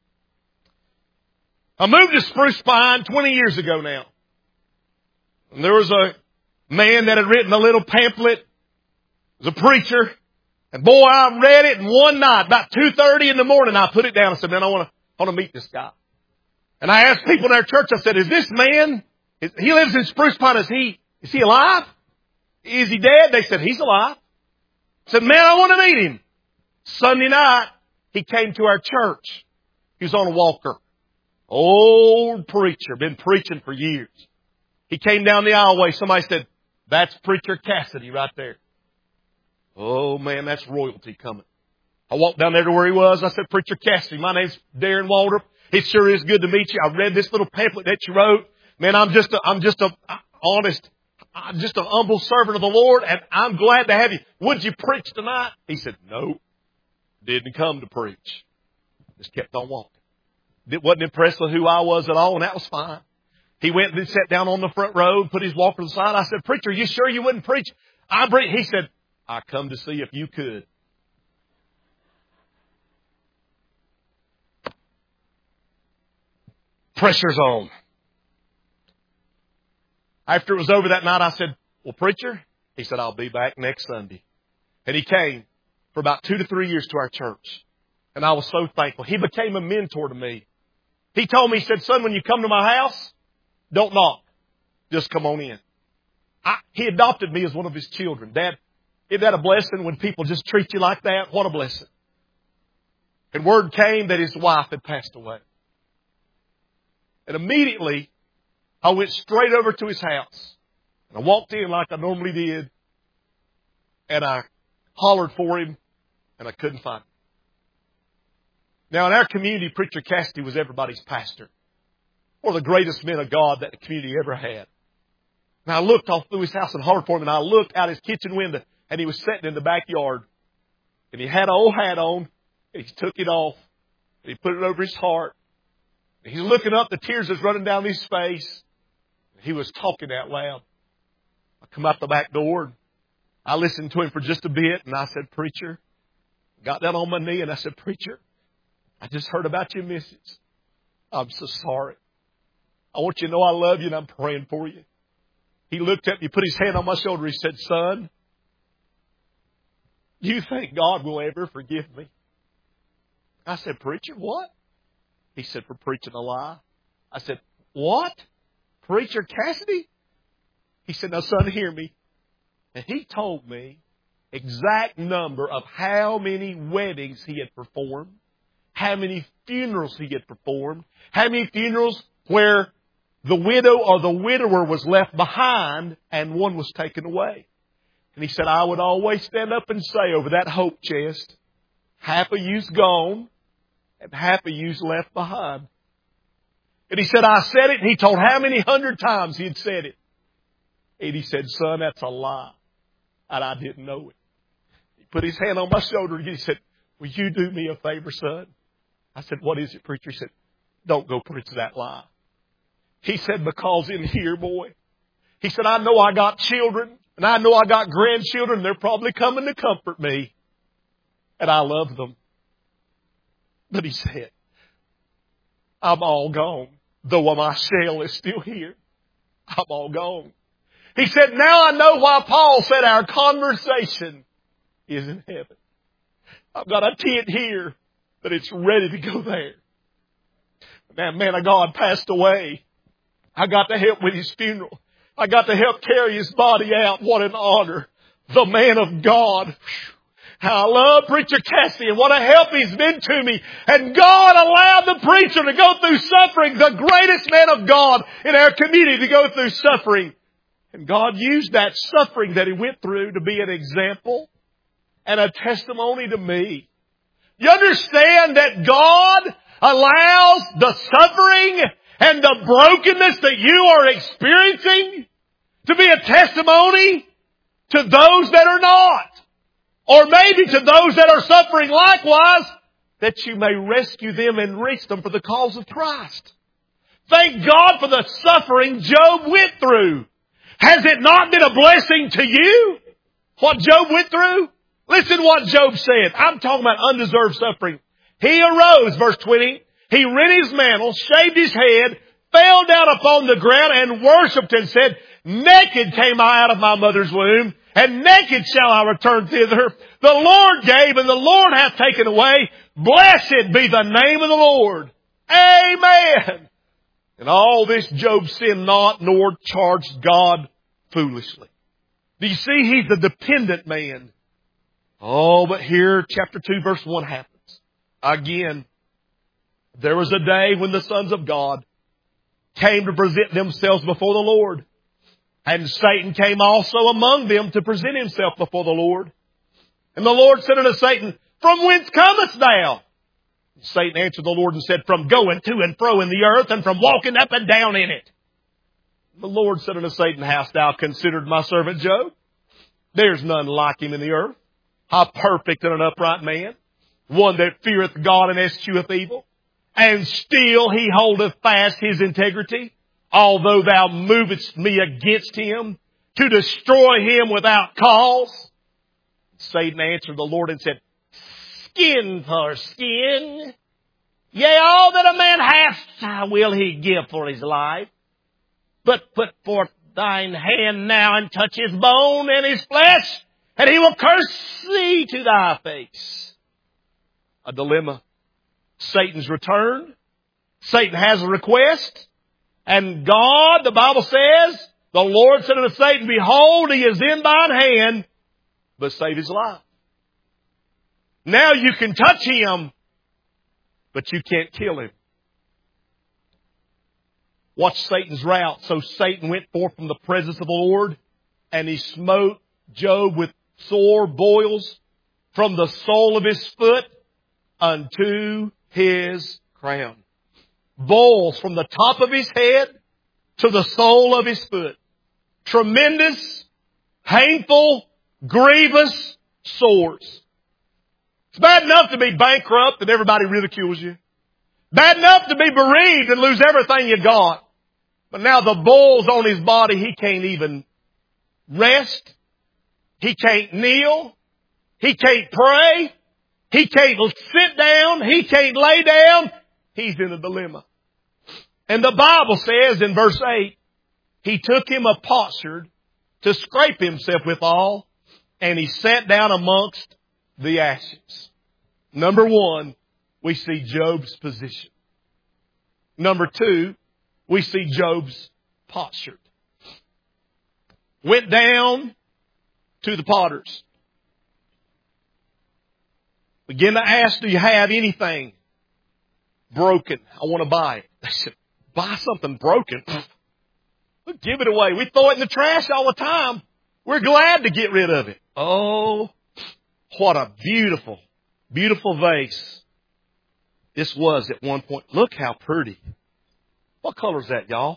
I moved to Spruce Pine twenty years ago now. And there was a man that had written a little pamphlet. It was a preacher. And boy, I read it, and one night, about two thirty in the morning, I put it down and said, man, I want to, I want to meet this guy. And I asked people in our church, I said, is this man, is, he lives in Spruce Pine, is he, is he alive? Is he dead? They said, he's alive. I said, man, I want to meet him. Sunday night, he came to our church. He was on a walker. Old preacher, been preaching for years. He came down the aisleway. Somebody said, that's Preacher Cassidy right there. Oh man, that's royalty coming. I walked down there to where he was. I said, Preacher Cassidy, my name's Darren Waldrop. It sure is good to meet you. I read this little pamphlet that you wrote. Man, I'm just a, I'm just a honest, I'm just an humble servant of the Lord, and I'm glad to have you. Would you preach tonight? He said, no, didn't come to preach. Just kept on walking. Wasn't impressed with who I was at all, and that was fine. He went and sat down on the front row, put his walker to the side. I said, preacher, you sure you wouldn't preach? I bring, he said, I come to see if you could. Pressure's on. After it was over that night, I said, well, preacher, he said, I'll be back next Sunday. And he came for about two to three years to our church. And I was so thankful. He became a mentor to me. He told me, he said, son, when you come to my house, don't knock. Just come on in. I, he adopted me as one of his children. Dad, isn't that a blessing when people just treat you like that? What a blessing. And word came that his wife had passed away. And immediately, I went straight over to his house. And I walked in like I normally did. And I hollered for him. And I couldn't find him. Now, in our community, Preacher Cassidy was everybody's pastor. One of the greatest men of God that the community ever had. And I looked off through his house and hollered for him. And I looked out his kitchen window. And he was sitting in the backyard. And he had an old hat on. And he took it off. And he put it over his heart. And he's looking up. The tears was running down his face. And he was talking out loud. I come out the back door. I listened to him for just a bit. And I said, preacher. Got down on my knee. And I said, preacher, I just heard about your missus. I'm so sorry. I want you to know I love you and I'm praying for you. He looked at me, put his hand on my shoulder. He said, son, do you think God will ever forgive me? I said, preacher, what? He said, for preaching a lie. I said, what? Preacher Cassidy? He said, now son, hear me. And he told me exact number of how many weddings he had performed, how many funerals he had performed, how many funerals where the widow or the widower was left behind and one was taken away. And he said, I would always stand up and say over that hope chest, half of you's gone and half of you's left behind. And he said, I said it. And he told how many hundred times he had said it. And he said, son, that's a lie. And I didn't know it. He put his hand on my shoulder and he said, will you do me a favor, son? I said, what is it, preacher? He said, don't go preach that lie. He said, because in here, boy, he said, I know I got children and I know I got grandchildren. They're probably coming to comfort me. And I love them. But he said, I'm all gone. Though my shell is still here, I'm all gone. He said, now I know why Paul said our conversation is in heaven. I've got a tent here, but it's ready to go there. That man of God passed away. I got to help with his funeral. I got to help carry his body out. What an honor. The man of God. How I love Preacher Cassie and what a help he's been to me. And God allowed the preacher to go through suffering, the greatest man of God in our community to go through suffering. And God used that suffering that he went through to be an example and a testimony to me. You understand that God allows the suffering and the brokenness that you are experiencing to be a testimony to those that are not. Or maybe to those that are suffering likewise, that you may rescue them and reach them for the cause of Christ. Thank God for the suffering Job went through. Has it not been a blessing to you? What Job went through? Listen to what Job said. I'm talking about undeserved suffering. He arose, verse twenty. He rent his mantle, shaved his head, fell down upon the ground and worshipped and said, naked came I out of my mother's womb, and naked shall I return thither. The Lord gave, and the Lord hath taken away. Blessed be the name of the Lord. Amen. And all this Job sinned not, nor charged God foolishly. Do you see? He's the dependent man. Oh, but here, chapter two, verse one happens. Again, there was a day when the sons of God came to present themselves before the Lord. And Satan came also among them to present himself before the Lord. And the Lord said unto Satan, from whence comest thou? And Satan answered the Lord and said, from going to and fro in the earth, and from walking up and down in it. The Lord said unto Satan, hast thou considered my servant Job? There's none like him in the earth, a perfect and an upright man, one that feareth God and escheweth evil. And still he holdeth fast his integrity, although thou movest me against him to destroy him without cause. Satan answered the Lord and said, skin for skin. Yea, all that a man hath will he give for his life. But put forth thine hand now and touch his bone and his flesh, and he will curse thee to thy face. A dilemma. Satan's returned. Satan has a request. And God, the Bible says, the Lord said unto Satan, behold, he is in thine hand, but save his life. Now you can touch him, but you can't kill him. Watch Satan's route. So Satan went forth from the presence of the Lord, and he smote Job with sore boils from the sole of his foot unto his crown. Boils from the top of his head to the sole of his foot. Tremendous, painful, grievous sores. It's bad enough to be bankrupt and everybody ridicules you. Bad enough to be bereaved and lose everything you got. But now the boils on his body, he can't even rest. He can't kneel. He can't pray. He can't sit down. He can't lay down. He's in a dilemma. And the Bible says in verse eight, he took him a potsherd to scrape himself withal, and he sat down amongst the ashes. Number one, we see Job's position. Number two, we see Job's potsherd. Went down to the potters. Begin to ask, do you have anything broken? I want to buy it. They said, buy something broken? We'll give it away. We throw it in the trash all the time. We're glad to get rid of it. Oh, what a beautiful, beautiful vase. This was at one point. Look how pretty. What color is that, y'all?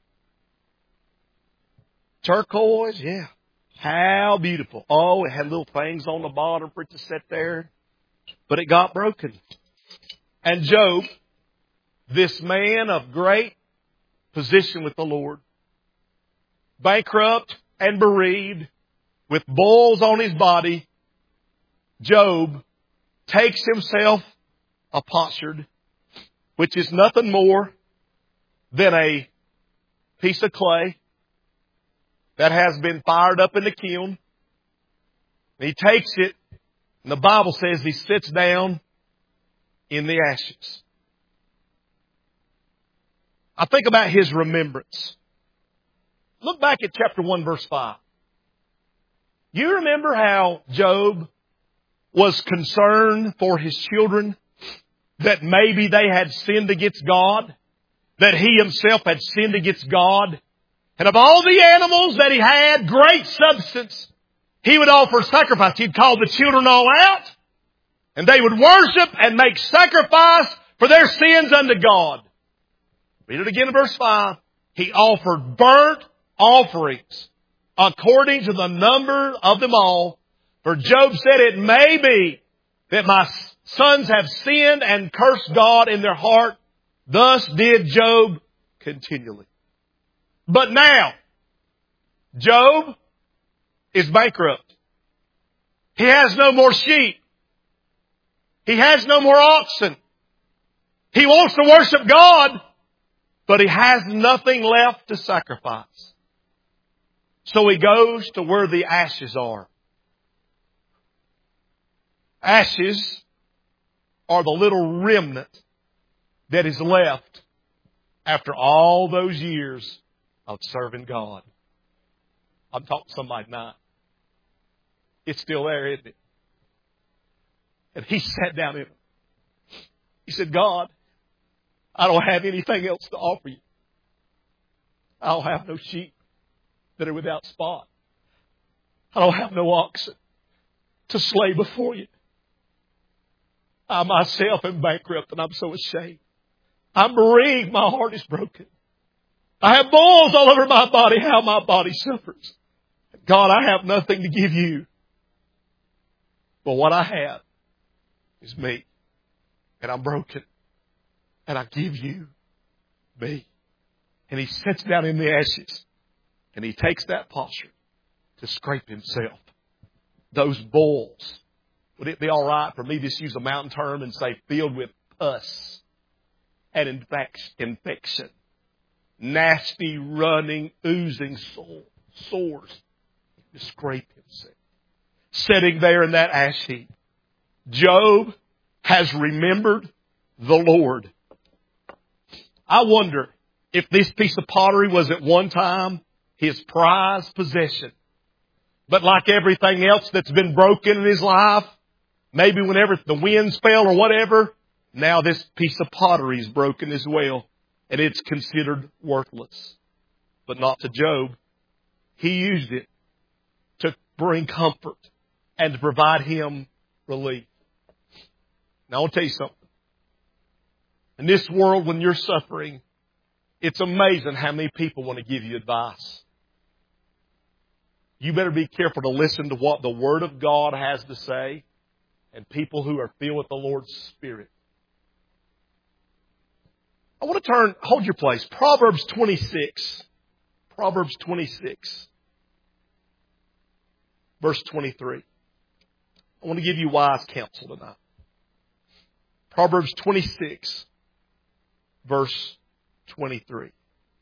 Turquoise, yeah. How beautiful. Oh, it had little things on the bottom for it to sit there. But it got broken. And Job, this man of great position with the Lord, bankrupt and bereaved, with boils on his body, Job takes himself a potsherd, which is nothing more than a piece of clay that has been fired up in the kiln. And he takes it, and the Bible says he sits down in the ashes. I think about his remembrance. Look back at chapter one, verse five. You remember how Job was concerned for his children, that maybe they had sinned against God, that he himself had sinned against God. And of all the animals that he had, great substance, he would offer sacrifice. He'd call the children all out, and they would worship and make sacrifice for their sins unto God. Read it again in verse five. He offered burnt offerings according to the number of them all. For Job said, it may be that my sons have sinned and cursed God in their heart. Thus did Job continually. But now, Job is bankrupt. He has no more sheep. He has no more oxen. He wants to worship God, but he has nothing left to sacrifice. So he goes to where the ashes are. Ashes are the little remnant that is left after all those years of serving God. I'm talking to somebody tonight. It's still there, isn't it? And he sat down in it. He said, God, I don't have anything else to offer you. I don't have no sheep that are without spot. I don't have no oxen to slay before you. I myself am bankrupt and I'm so ashamed. I'm bereaved. My heart is broken. I have boils all over my body. How my body suffers. God, I have nothing to give you. But what I have is me. And I'm broken. And I give you me. And he sits down in the ashes. And he takes that potsherd to scrape himself. Those boils. Would it be all right for me to just use a mountain term and say filled with pus and infection? Nasty, running, oozing sores. To scrape himself. Sitting there in that ash heap. Job has remembered the Lord. I wonder if this piece of pottery was at one time his prized possession. But like everything else that's been broken in his life, maybe whenever the winds fell or whatever, now this piece of pottery is broken as well. And it's considered worthless. But not to Job. He used it to bring comfort and to provide him relief. Now I want to tell you something. In this world, when you're suffering, it's amazing how many people want to give you advice. You better be careful to listen to what the Word of God has to say and people who are filled with the Lord's Spirit. I want to turn, hold your place, Proverbs twenty-six. Proverbs twenty-six. Verse twenty-three. I want to give you wise counsel tonight. Proverbs twenty-six. Verse twenty-three.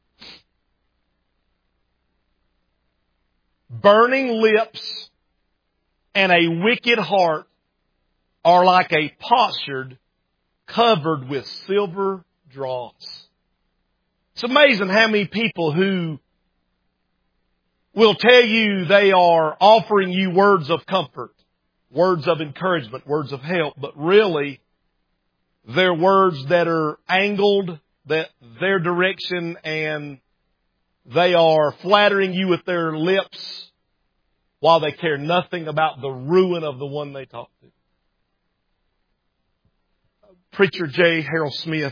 Burning lips and a wicked heart are like a potsherd covered with silver dross. It's amazing how many people who will tell you they are offering you words of comfort, words of encouragement, words of help, but really they're words that are angled that their direction, and they are flattering you with their lips while they care nothing about the ruin of the one they talk to. Preacher J. Harold Smith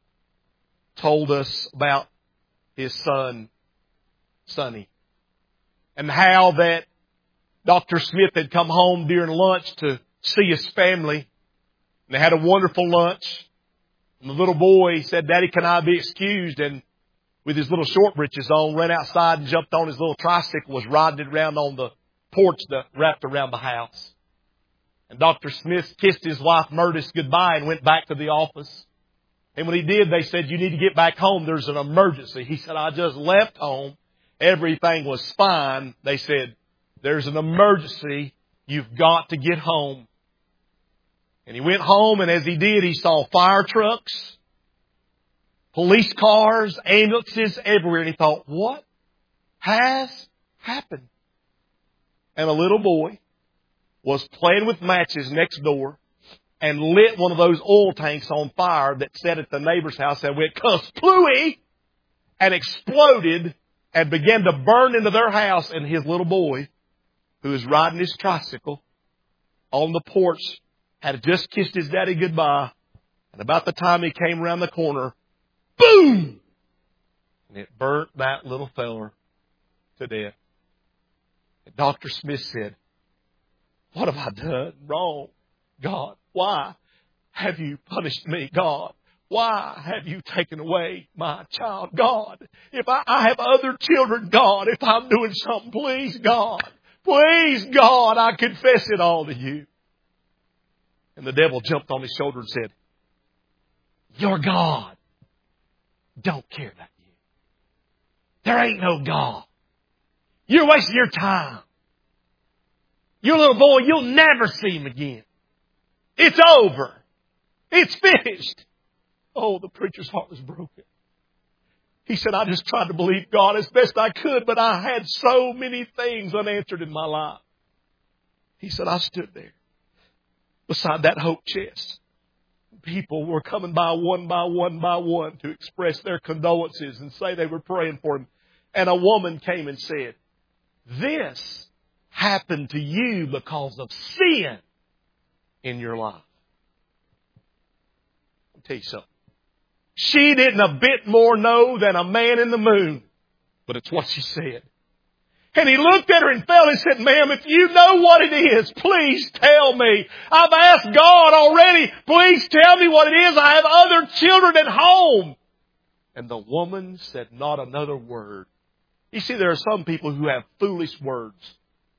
told us about his son, Sonny, and how that Doctor Smith had come home during lunch to see his family, and they had a wonderful lunch. And the little boy said, "Daddy, can I be excused?" And with his little short breeches on, ran outside and jumped on his little tricycle, was riding it around on the porch that wrapped around the house. And Doctor Smith kissed his wife, Murtis, goodbye and went back to the office. And when he did, they said, "You need to get back home. There's an emergency." He said, "I just left home. Everything was fine." They said, "There's an emergency. You've got to get home." And he went home, and as he did, he saw fire trucks, police cars, ambulances everywhere. And he thought, what has happened? And a little boy was playing with matches next door and lit one of those oil tanks on fire that sat at the neighbor's house and went kaspooey and exploded and began to burn into their house. And his little boy, who was riding his tricycle on the porch, had just kissed his daddy goodbye. And about the time he came around the corner, boom! And it burnt that little feller to death. And Doctor Smith said, "What have I done wrong, God? Why have you punished me, God? Why have you taken away my child, God? If I, I have other children, God, if I'm doing something, please, God, please, God, I confess it all to you." And the devil jumped on his shoulder and said, "Your God don't care about you. There ain't no God. You're wasting your time. Your little boy, you'll never see him again. It's over. It's finished." Oh, the preacher's heart was broken. He said, "I just tried to believe God as best I could, but I had so many things unanswered in my life." He said, "I stood there beside that hope chest. People were coming by one by one by one to express their condolences and say they were praying for him. And a woman came and said, 'This happened to you because of sin in your life.'" I'll tell you something. She didn't a bit more know than a man in the moon, but it's what she said. And he looked at her and fell and said, "Ma'am, if you know what it is, please tell me. I've asked God already. Please tell me what it is. I have other children at home." And the woman said not another word. You see, there are some people who have foolish words.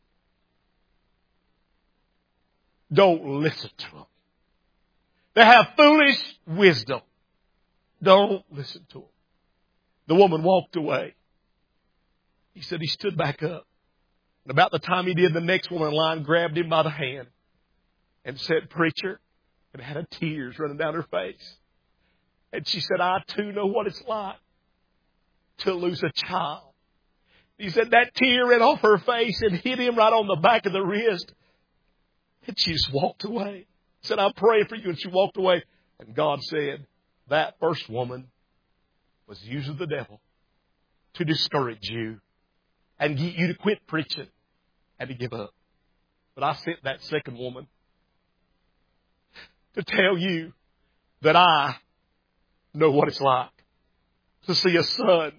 Don't listen to them. They have foolish wisdom. Don't listen to them. The woman walked away. He said he stood back up. And about the time he did, the next woman in line grabbed him by the hand and said, "Preacher," and had tears running down her face. And she said, "I too know what it's like to lose a child." He said that tear ran off her face and hit him right on the back of the wrist. And she just walked away. Said, "I'm praying for you." And she walked away. And God said, that first woman was using the devil to discourage you and get you to quit preaching and to give up. But I sent that second woman to tell you that I know what it's like to see a son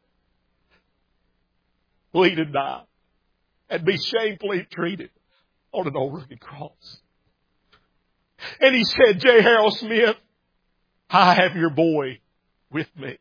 bleed and die and be shamefully treated on an old rugged cross. And he said, "J. Harold Smith, I have your boy with me.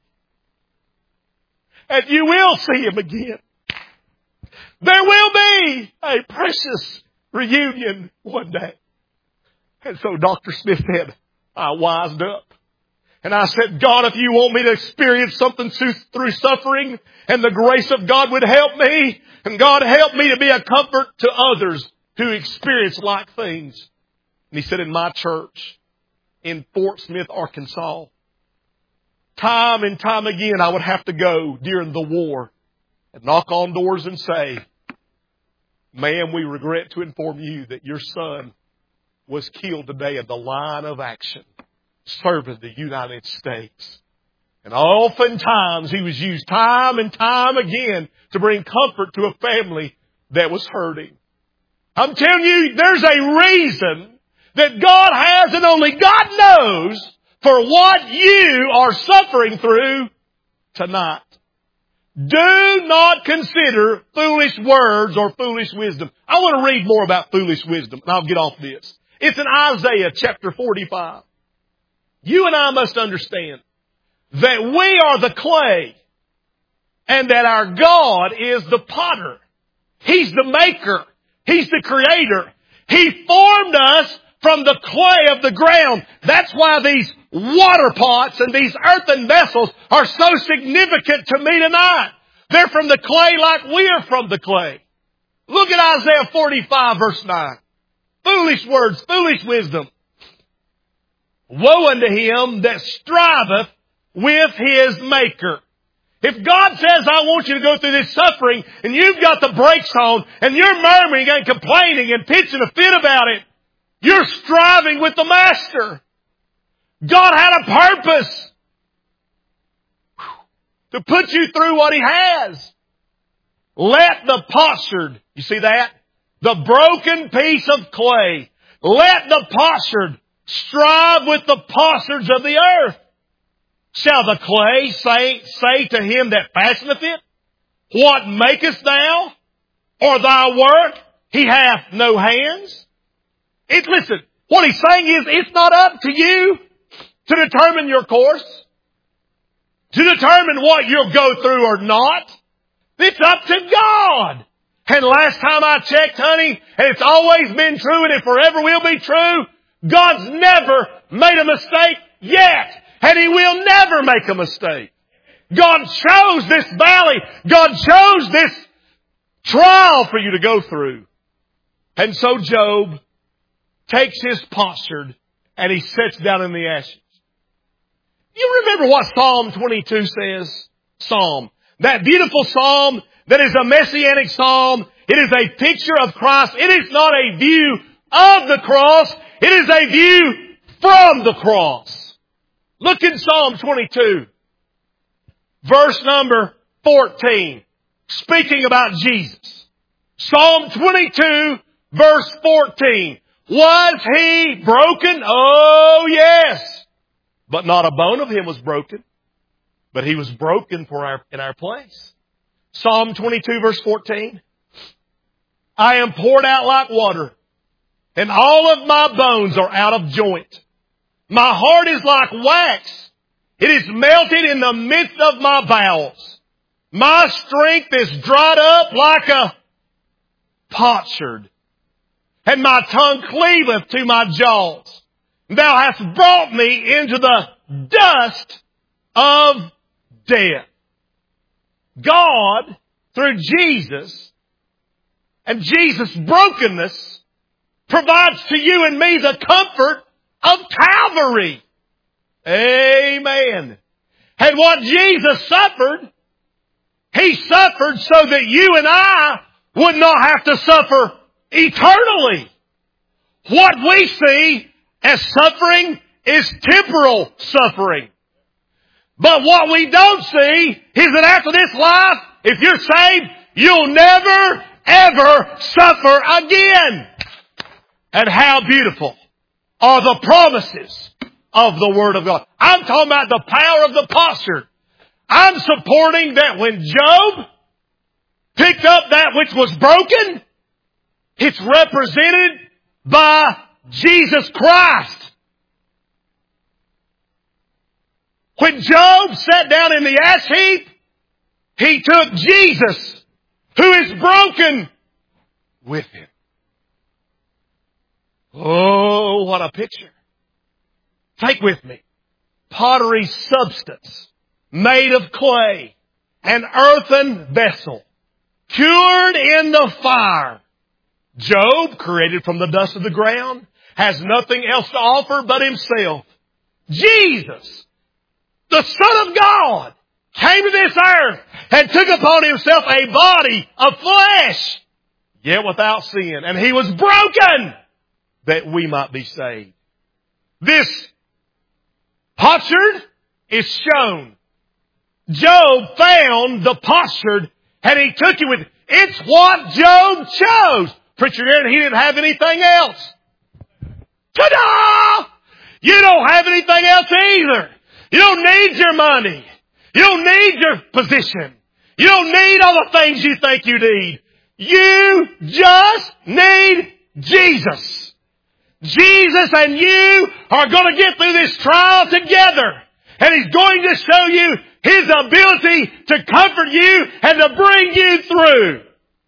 And you will see him again. There will be a precious reunion one day." And so Doctor Smith said, I wised up. And I said, "God, if you want me to experience something through suffering, and the grace of God would help me, and God help me to be a comfort to others who experience like things." And he said, in my church in Fort Smith, Arkansas, time and time again I would have to go during the war and knock on doors and say, "Ma'am, we regret to inform you that your son was killed today in the line of action, serving the United States." And oftentimes he was used time and time again to bring comfort to a family that was hurting. I'm telling you, there's a reason that God has and only God knows for what you are suffering through tonight. Do not consider foolish words or foolish wisdom. I want to read more about foolish wisdom, and I'll get off this. It's in Isaiah chapter forty-five. You and I must understand that we are the clay and that our God is the potter. He's the maker. He's the creator. He formed us from the clay of the ground. That's why these water pots and these earthen vessels are so significant to me tonight. They're from the clay like we are from the clay. Look at Isaiah forty-five verse nine. Foolish words, foolish wisdom. Woe unto him that striveth with his maker. If God says, I want you to go through this suffering, and you've got the brakes on, and you're murmuring and complaining and pitching a fit about it, you're striving with the Master. God had a purpose to put you through what He has. Let the potsherd, you see that? The broken piece of clay. Let the potsherd strive with the potsherds of the earth. Shall the clay say, say to him that fashioneth it, what makest thou? Or thy work? He hath no hands. It, listen, what he's saying is, it's not up to you to determine your course, to determine what you'll go through or not. It's up to God. And last time I checked, honey, and it's always been true and it forever will be true, God's never made a mistake yet. And He will never make a mistake. God chose this valley. God chose this trial for you to go through. And so Job takes his potsherd and he sits down in the ashes. You remember what Psalm twenty-two says? Psalm. That beautiful psalm that is a messianic psalm. It is a picture of Christ. It is not a view of the cross. It is a view from the cross. Look in Psalm twenty-two, verse number fourteen, speaking about Jesus. Psalm twenty-two, verse fourteen. Was He broken? Oh, yes. But not a bone of Him was broken. But He was broken for our, in our place. Psalm twenty-two, verse fourteen. I am poured out like water, and all of my bones are out of joint. My heart is like wax. It is melted in the midst of my bowels. My strength is dried up like a potsherd, and my tongue cleaveth to my jaws. Thou hast brought me into the dust of death. God, through Jesus and Jesus' brokenness, provides to you and me the comfort of Calvary. Amen. And what Jesus suffered, He suffered so that you and I would not have to suffer eternally. What we see as suffering is temporal suffering. But what we don't see is that after this life, if you're saved, you'll never, ever suffer again. And how beautiful are the promises of the Word of God. I'm talking about the power of the potsherd. I'm supporting that when Job picked up that which was broken, it's represented by Jesus Christ. When Job sat down in the ash heap, he took Jesus, who is broken, with him. Oh, what a picture. Take with me. Pottery substance, made of clay, an earthen vessel, cured in the fire. Job, created from the dust of the ground, has nothing else to offer but himself. Jesus, the Son of God, came to this earth and took upon Himself a body of flesh, yet without sin. And He was broken that we might be saved. This potsherd is shown. Job found the potsherd and he took it with him. It's what Job chose. Preacher Aaron, he didn't have anything else. Ta-da! You don't have anything else either. You don't need your money. You don't need your position. You don't need all the things you think you need. You just need Jesus. Jesus and you are going to get through this trial together. And He's going to show you His ability to comfort you and to bring you through.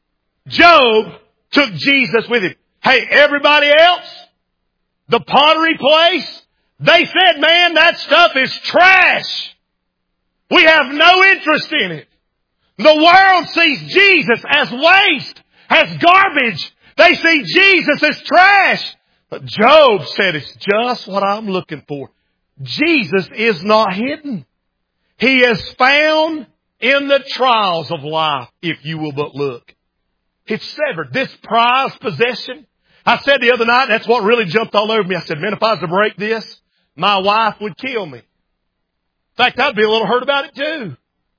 Job took Jesus with him. Hey, everybody else, the pottery place, they said, man, that stuff is trash. We have no interest in it. The world sees Jesus as waste, as garbage. They see Jesus as trash. But Job said, it's just what I'm looking for. Jesus is not hidden. He is found in the trials of life, if you will but look. It's severed. This prized possession. I said the other night, that's what really jumped all over me. I said, man, if I was to break this, my wife would kill me. In fact, I'd be a little hurt about it too.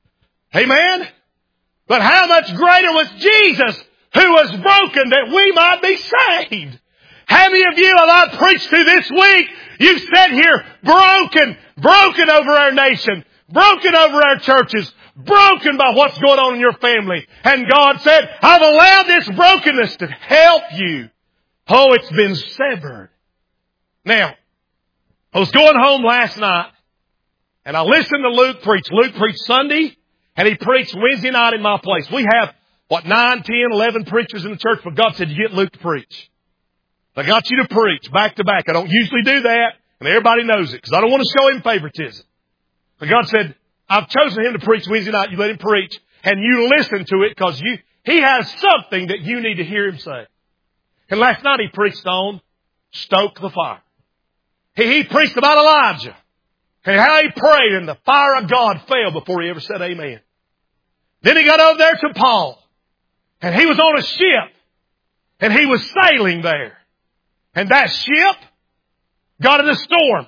Amen? But how much greater was Jesus who was broken that we might be saved? How many of you have I preached to this week? You sat here broken, broken over our nation, broken over our churches, broken by what's going on in your family. And God said, I've allowed this brokenness to help you. Oh, it's been severed. Now, I was going home last night and I listened to Luke preach. Luke preached Sunday and he preached Wednesday night in my place. We have, what, nine, ten, eleven preachers in the church, but God said, you get Luke to preach. I got you to preach back to back. I don't usually do that, and everybody knows it, because I don't want to show him favoritism. But God said, I've chosen him to preach Wednesday night. You let him preach, and you listen to it, because you he has something that you need to hear him say. And last night he preached on stoke the fire. He, he preached about Elijah, and how he prayed, and the fire of God fell before he ever said amen. Then he got over there to Paul, and he was on a ship, and he was sailing there. And that ship got in a storm.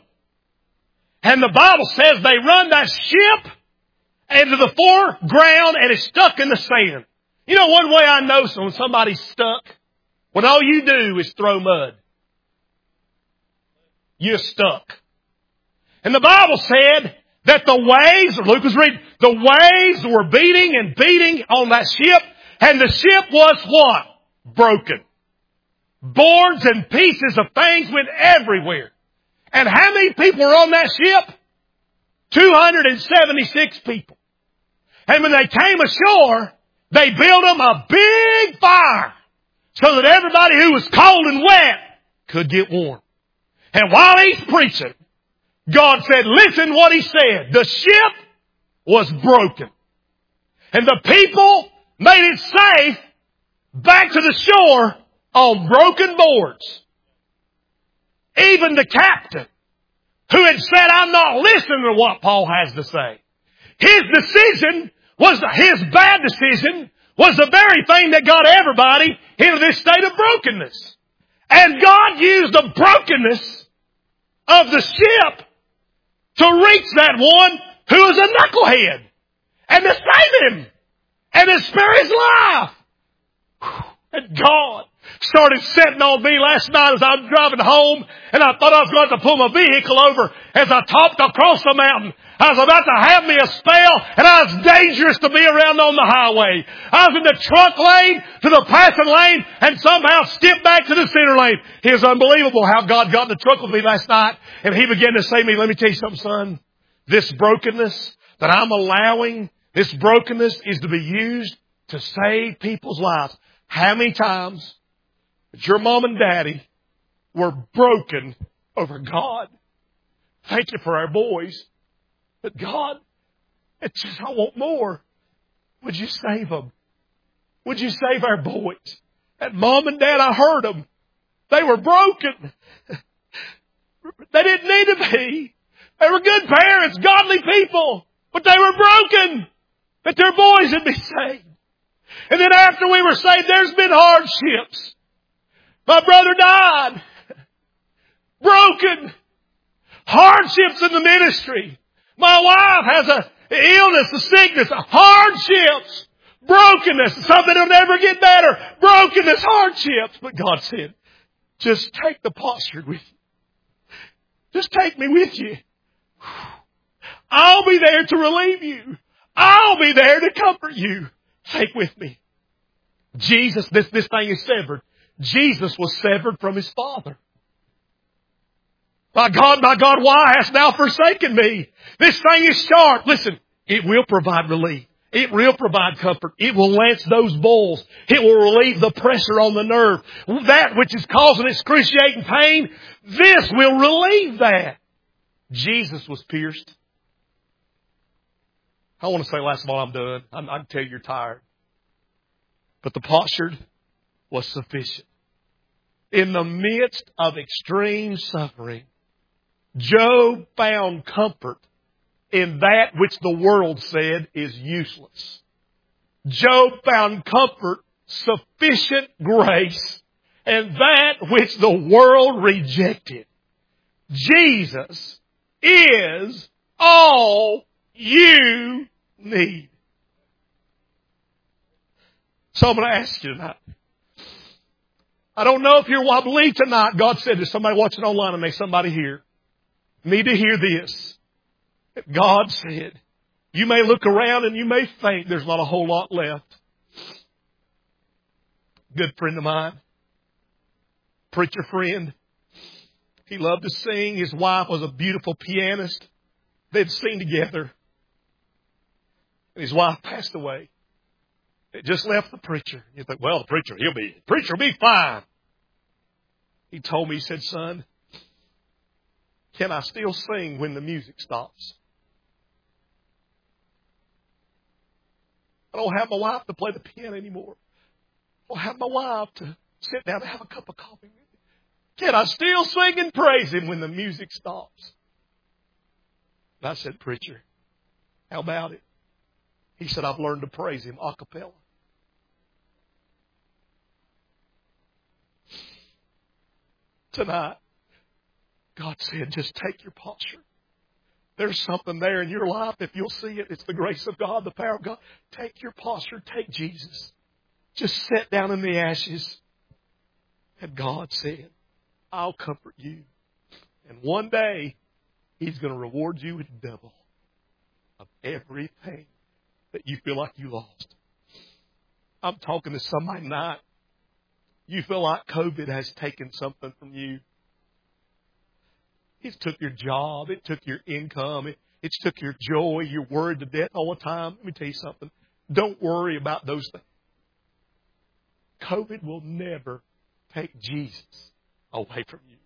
And the Bible says they run that ship into the foreground and it's stuck in the sand. You know one way I know when somebody's stuck? When all you do is throw mud. You're stuck. And the Bible said that the waves, Luke was reading, the waves were beating and beating on that ship. And the ship was what? Broken. Boards and pieces of things went everywhere. And how many people were on that ship? two hundred seventy-six people. And when they came ashore, they built them a big fire so that everybody who was cold and wet could get warm. And while he's preaching, God said, listen what he said. The ship was broken. And the people made it safe back to the shore on broken boards. Even the captain, who had said, I'm not listening to what Paul has to say. His decision was, his bad decision was the very thing that got everybody into this state of brokenness. And God used the brokenness of the ship to reach that one who was a knucklehead and to save him and to spare his life. And God started setting on me last night as I was driving home, and I thought I was going to pull my vehicle over as I topped across the mountain. I was about to have me a spell, and I was dangerous to be around on the highway. I was in the truck lane to the passing lane and somehow stepped back to the center lane. It was unbelievable how God got in the truck with me last night, and He began to say to me, let me tell you something, son. This brokenness that I'm allowing, this brokenness is to be used to save people's lives. How many times that your mom and daddy were broken over God? Thank you for our boys. But God, it's just, I want more. Would you save them? Would you save our boys? And mom and dad, I heard them. They were broken. They didn't need to be. They were good parents, godly people. But they were broken. That their boys would be saved. And then after we were saved, there's been hardships. My brother died. Broken. Hardships in the ministry. My wife has a illness, a sickness, hardships, brokenness, something that'll never get better. Brokenness, hardships. But God said, just take the potsherd with you. Just take me with you. I'll be there to relieve you. I'll be there to comfort you. Take with me. Jesus, this, this thing is severed. Jesus was severed from His Father. My God, my God, why hast thou forsaken me? This thing is sharp. Listen, it will provide relief. It will provide comfort. It will lance those bulls. It will relieve the pressure on the nerve. That which is causing excruciating pain, this will relieve that. Jesus was pierced. I want to say last of all, I'm done. I'm, I can tell you you're tired. But the potsherd was sufficient. In the midst of extreme suffering, Job found comfort in that which the world said is useless. Job found comfort, sufficient grace, in that which the world rejected. Jesus is all you need. So I'm going to ask you tonight. I don't know if you're wobbly tonight. God said to somebody watching online, and may somebody here need to hear this. God said, you may look around and you may think there's not a whole lot left. Good friend of mine, preacher friend, he loved to sing. His wife was a beautiful pianist. They'd sing together. And his wife passed away. It just left the preacher. You think, well, the preacher, he'll be, preacher will be fine. He told me, he said, son, can I still sing when the music stops? I don't have my wife to play the piano anymore. I don't have my wife to sit down and have a cup of coffee with me. Can I still sing and praise Him when the music stops? And I said, preacher, how about it? He said, I've learned to praise Him a cappella. Tonight, God said, just take your posture. There's something there in your life. If you'll see it, it's the grace of God, the power of God. Take your posture. Take Jesus. Just sit down in the ashes. And God said, I'll comfort you. And one day, He's going to reward you with double of everything that you feel like you lost. I'm talking to somebody tonight. You feel like COVID has taken something from you. It took your job. It took your income. It, it took your joy. You're worried to death all the time. Let me tell you something. Don't worry about those things. COVID will never take Jesus away from you.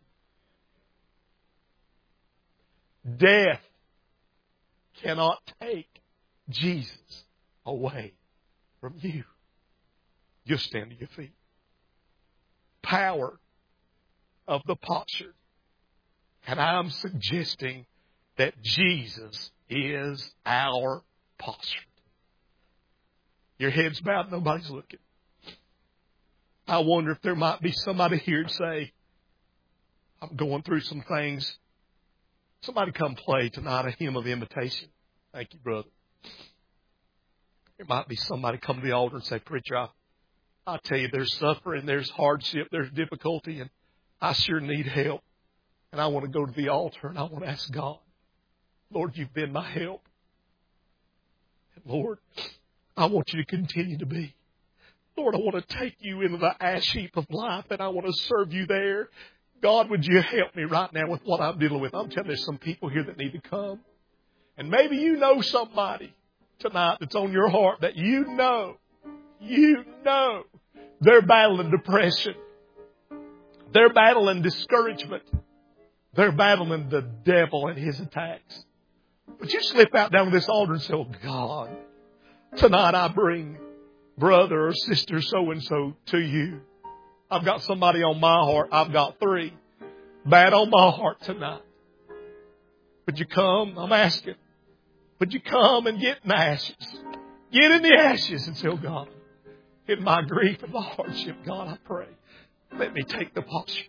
Death cannot take Jesus away from you. Just stand to your feet. Power of the potsherd. And I'm suggesting that Jesus is our potsherd. Your head's bowed, nobody's looking. I wonder if there might be somebody here to say, I'm going through some things. Somebody come play tonight a hymn of invitation. Thank you, brother. There might be somebody come to the altar and say, preacher, I, I tell you, there's suffering, there's hardship, there's difficulty, and I sure need help. And I want to go to the altar and I want to ask God, Lord, you've been my help. And Lord, I want you to continue to be. Lord, I want to take you into the ash heap of life and I want to serve you there. God, would you help me right now with what I'm dealing with? I'm telling you, there's some people here that need to come. And maybe you know somebody tonight that's on your heart that you know, you know, they're battling depression. They're battling discouragement. They're battling the devil and his attacks. But you slip out down to this altar and say, oh God, tonight I bring brother or sister so-and-so to you. I've got somebody on my heart. I've got three bad on my heart tonight. Would you come? I'm asking. Would you come and get in the ashes? Get in the ashes and say, oh God, in my grief and my hardship, God, I pray, let me take the posture.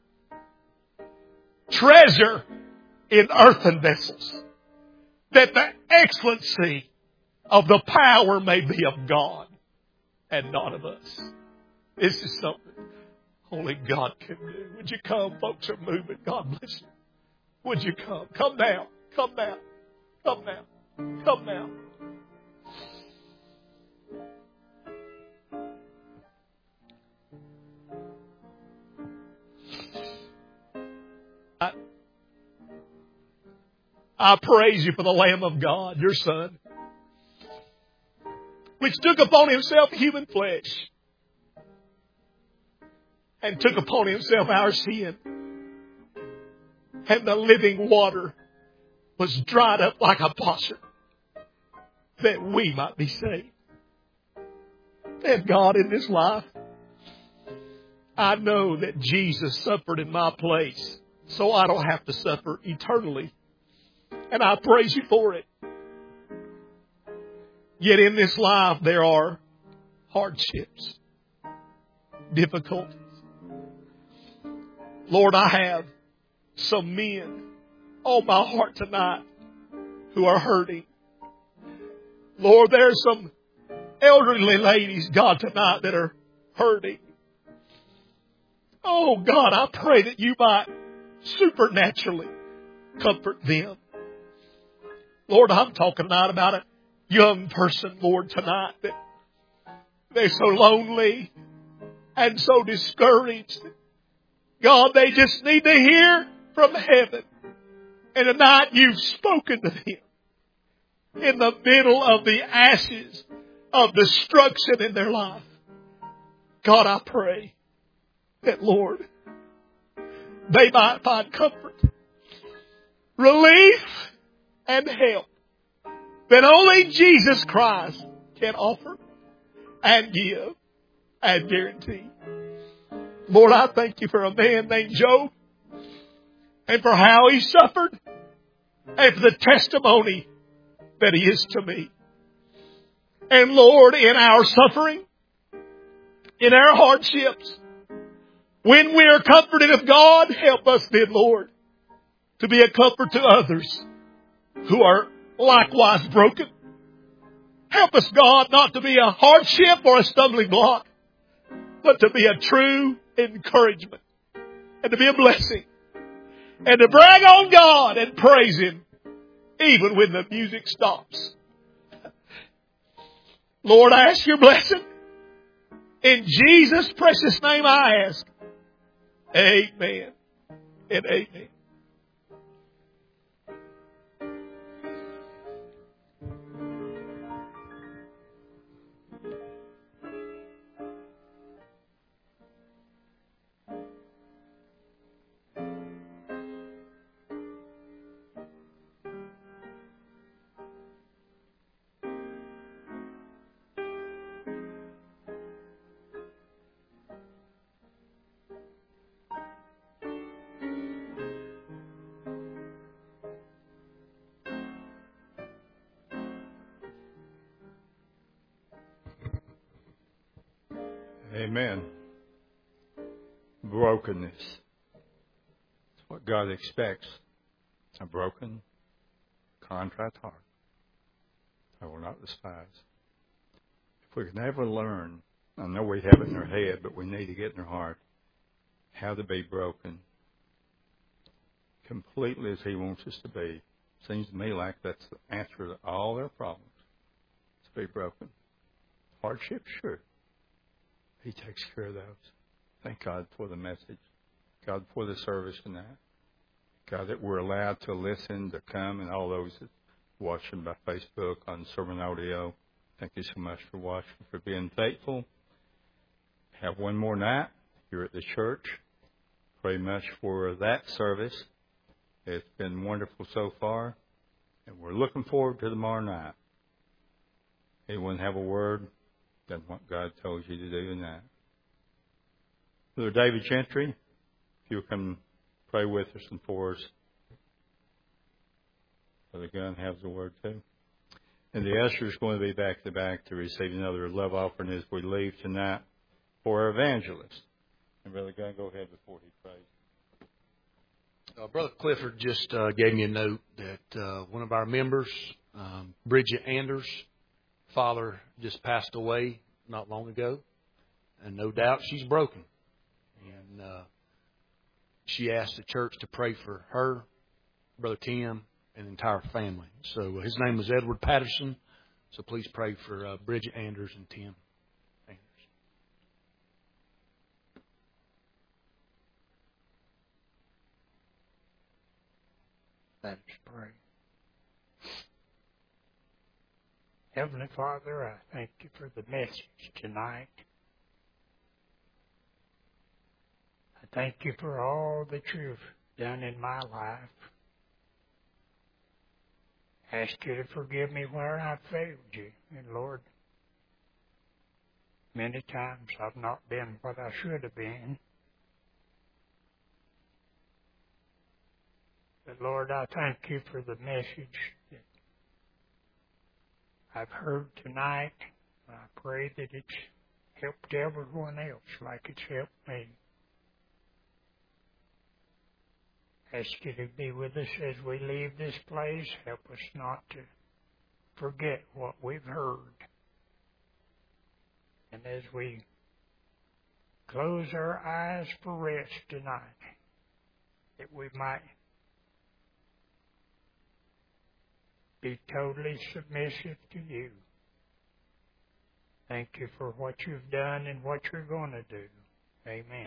Treasure in earthen vessels, that the excellency of the power may be of God and not of us. This is something only God can do. Would you come? Folks are moving. God bless you. would you come? Come now. Come now. Come now. Come now. I, I praise you for the Lamb of God, your Son, which took upon himself human flesh and took upon himself our sin. And the living water was dried up like a potsherd that we might be saved. And God, in this life, I know that Jesus suffered in my place so I don't have to suffer eternally. And I praise you for it. Yet in this life there are hardships, difficulties. Lord, I have some men on my heart tonight who are hurting. Lord, there's some elderly ladies, God, tonight that are hurting. Oh, God, I pray that you might supernaturally comfort them. Lord, I'm talking tonight about a young person, Lord, tonight that they're so lonely and so discouraged. God, they just need to hear from heaven. And tonight you've spoken to them in the middle of the ashes of destruction in their life. God, I pray that, Lord, they might find comfort, relief, and help that only Jesus Christ can offer and give and guarantee. Lord, I thank you for a man named Job and for how he suffered and for the testimony that he is to me. And Lord, in our suffering, in our hardships, when we are comforted of God, help us then, Lord, to be a comfort to others who are likewise broken. Help us, God, not to be a hardship or a stumbling block, but to be a true encouragement and to be a blessing and to brag on God and praise Him even when the music stops. Lord, I ask your blessing. In Jesus' precious name I ask. Amen and amen. Amen. Brokenness. It's what God expects. A broken, contrite heart I will not despise. If we can ever learn, I know we have it in our head, but we need to get in our heart, how to be broken completely as He wants us to be. Seems to me like that's the answer to all our problems. To be broken. Hardship, sure. He takes care of those. Thank God for the message. God for the service tonight. God that we're allowed to listen, to come, and all those that watching by Facebook on sermon audio. Thank you so much for watching, for being faithful. Have one more night here at the church. Pray much for that service. It's been wonderful so far, and we're looking forward to tomorrow night. Anyone have a word? That's what God tells you to do tonight. Brother David Gentry, if you can pray with us and for us. Brother Gunn has the word too. And the usher is going to be back to back to receive another love offering as we leave tonight for our evangelist. And Brother Gunn, go ahead before he prays. Uh, Brother Clifford just uh, gave me a note that uh, one of our members, um, Bridget Anders, father just passed away not long ago, and no doubt she's broken. And uh, she asked the church to pray for her Brother Tim, and the entire family. So uh, his name was Edward Patterson. So please pray for uh, Bridget Anders and Tim Anders. Let us pray. Heavenly Father, I thank you for the message tonight. I thank you for all that you've done in my life. I ask you to forgive me where I've failed you. And Lord, many times I've not been what I should have been. But Lord, I thank you for the message that I've heard tonight. I pray that it's helped everyone else like it's helped me. Ask you to be with us as we leave this place. Help us not to forget what we've heard. And as we close our eyes for rest tonight, that we might be totally submissive to you. Thank you for what you've done and what you're going to do. Amen.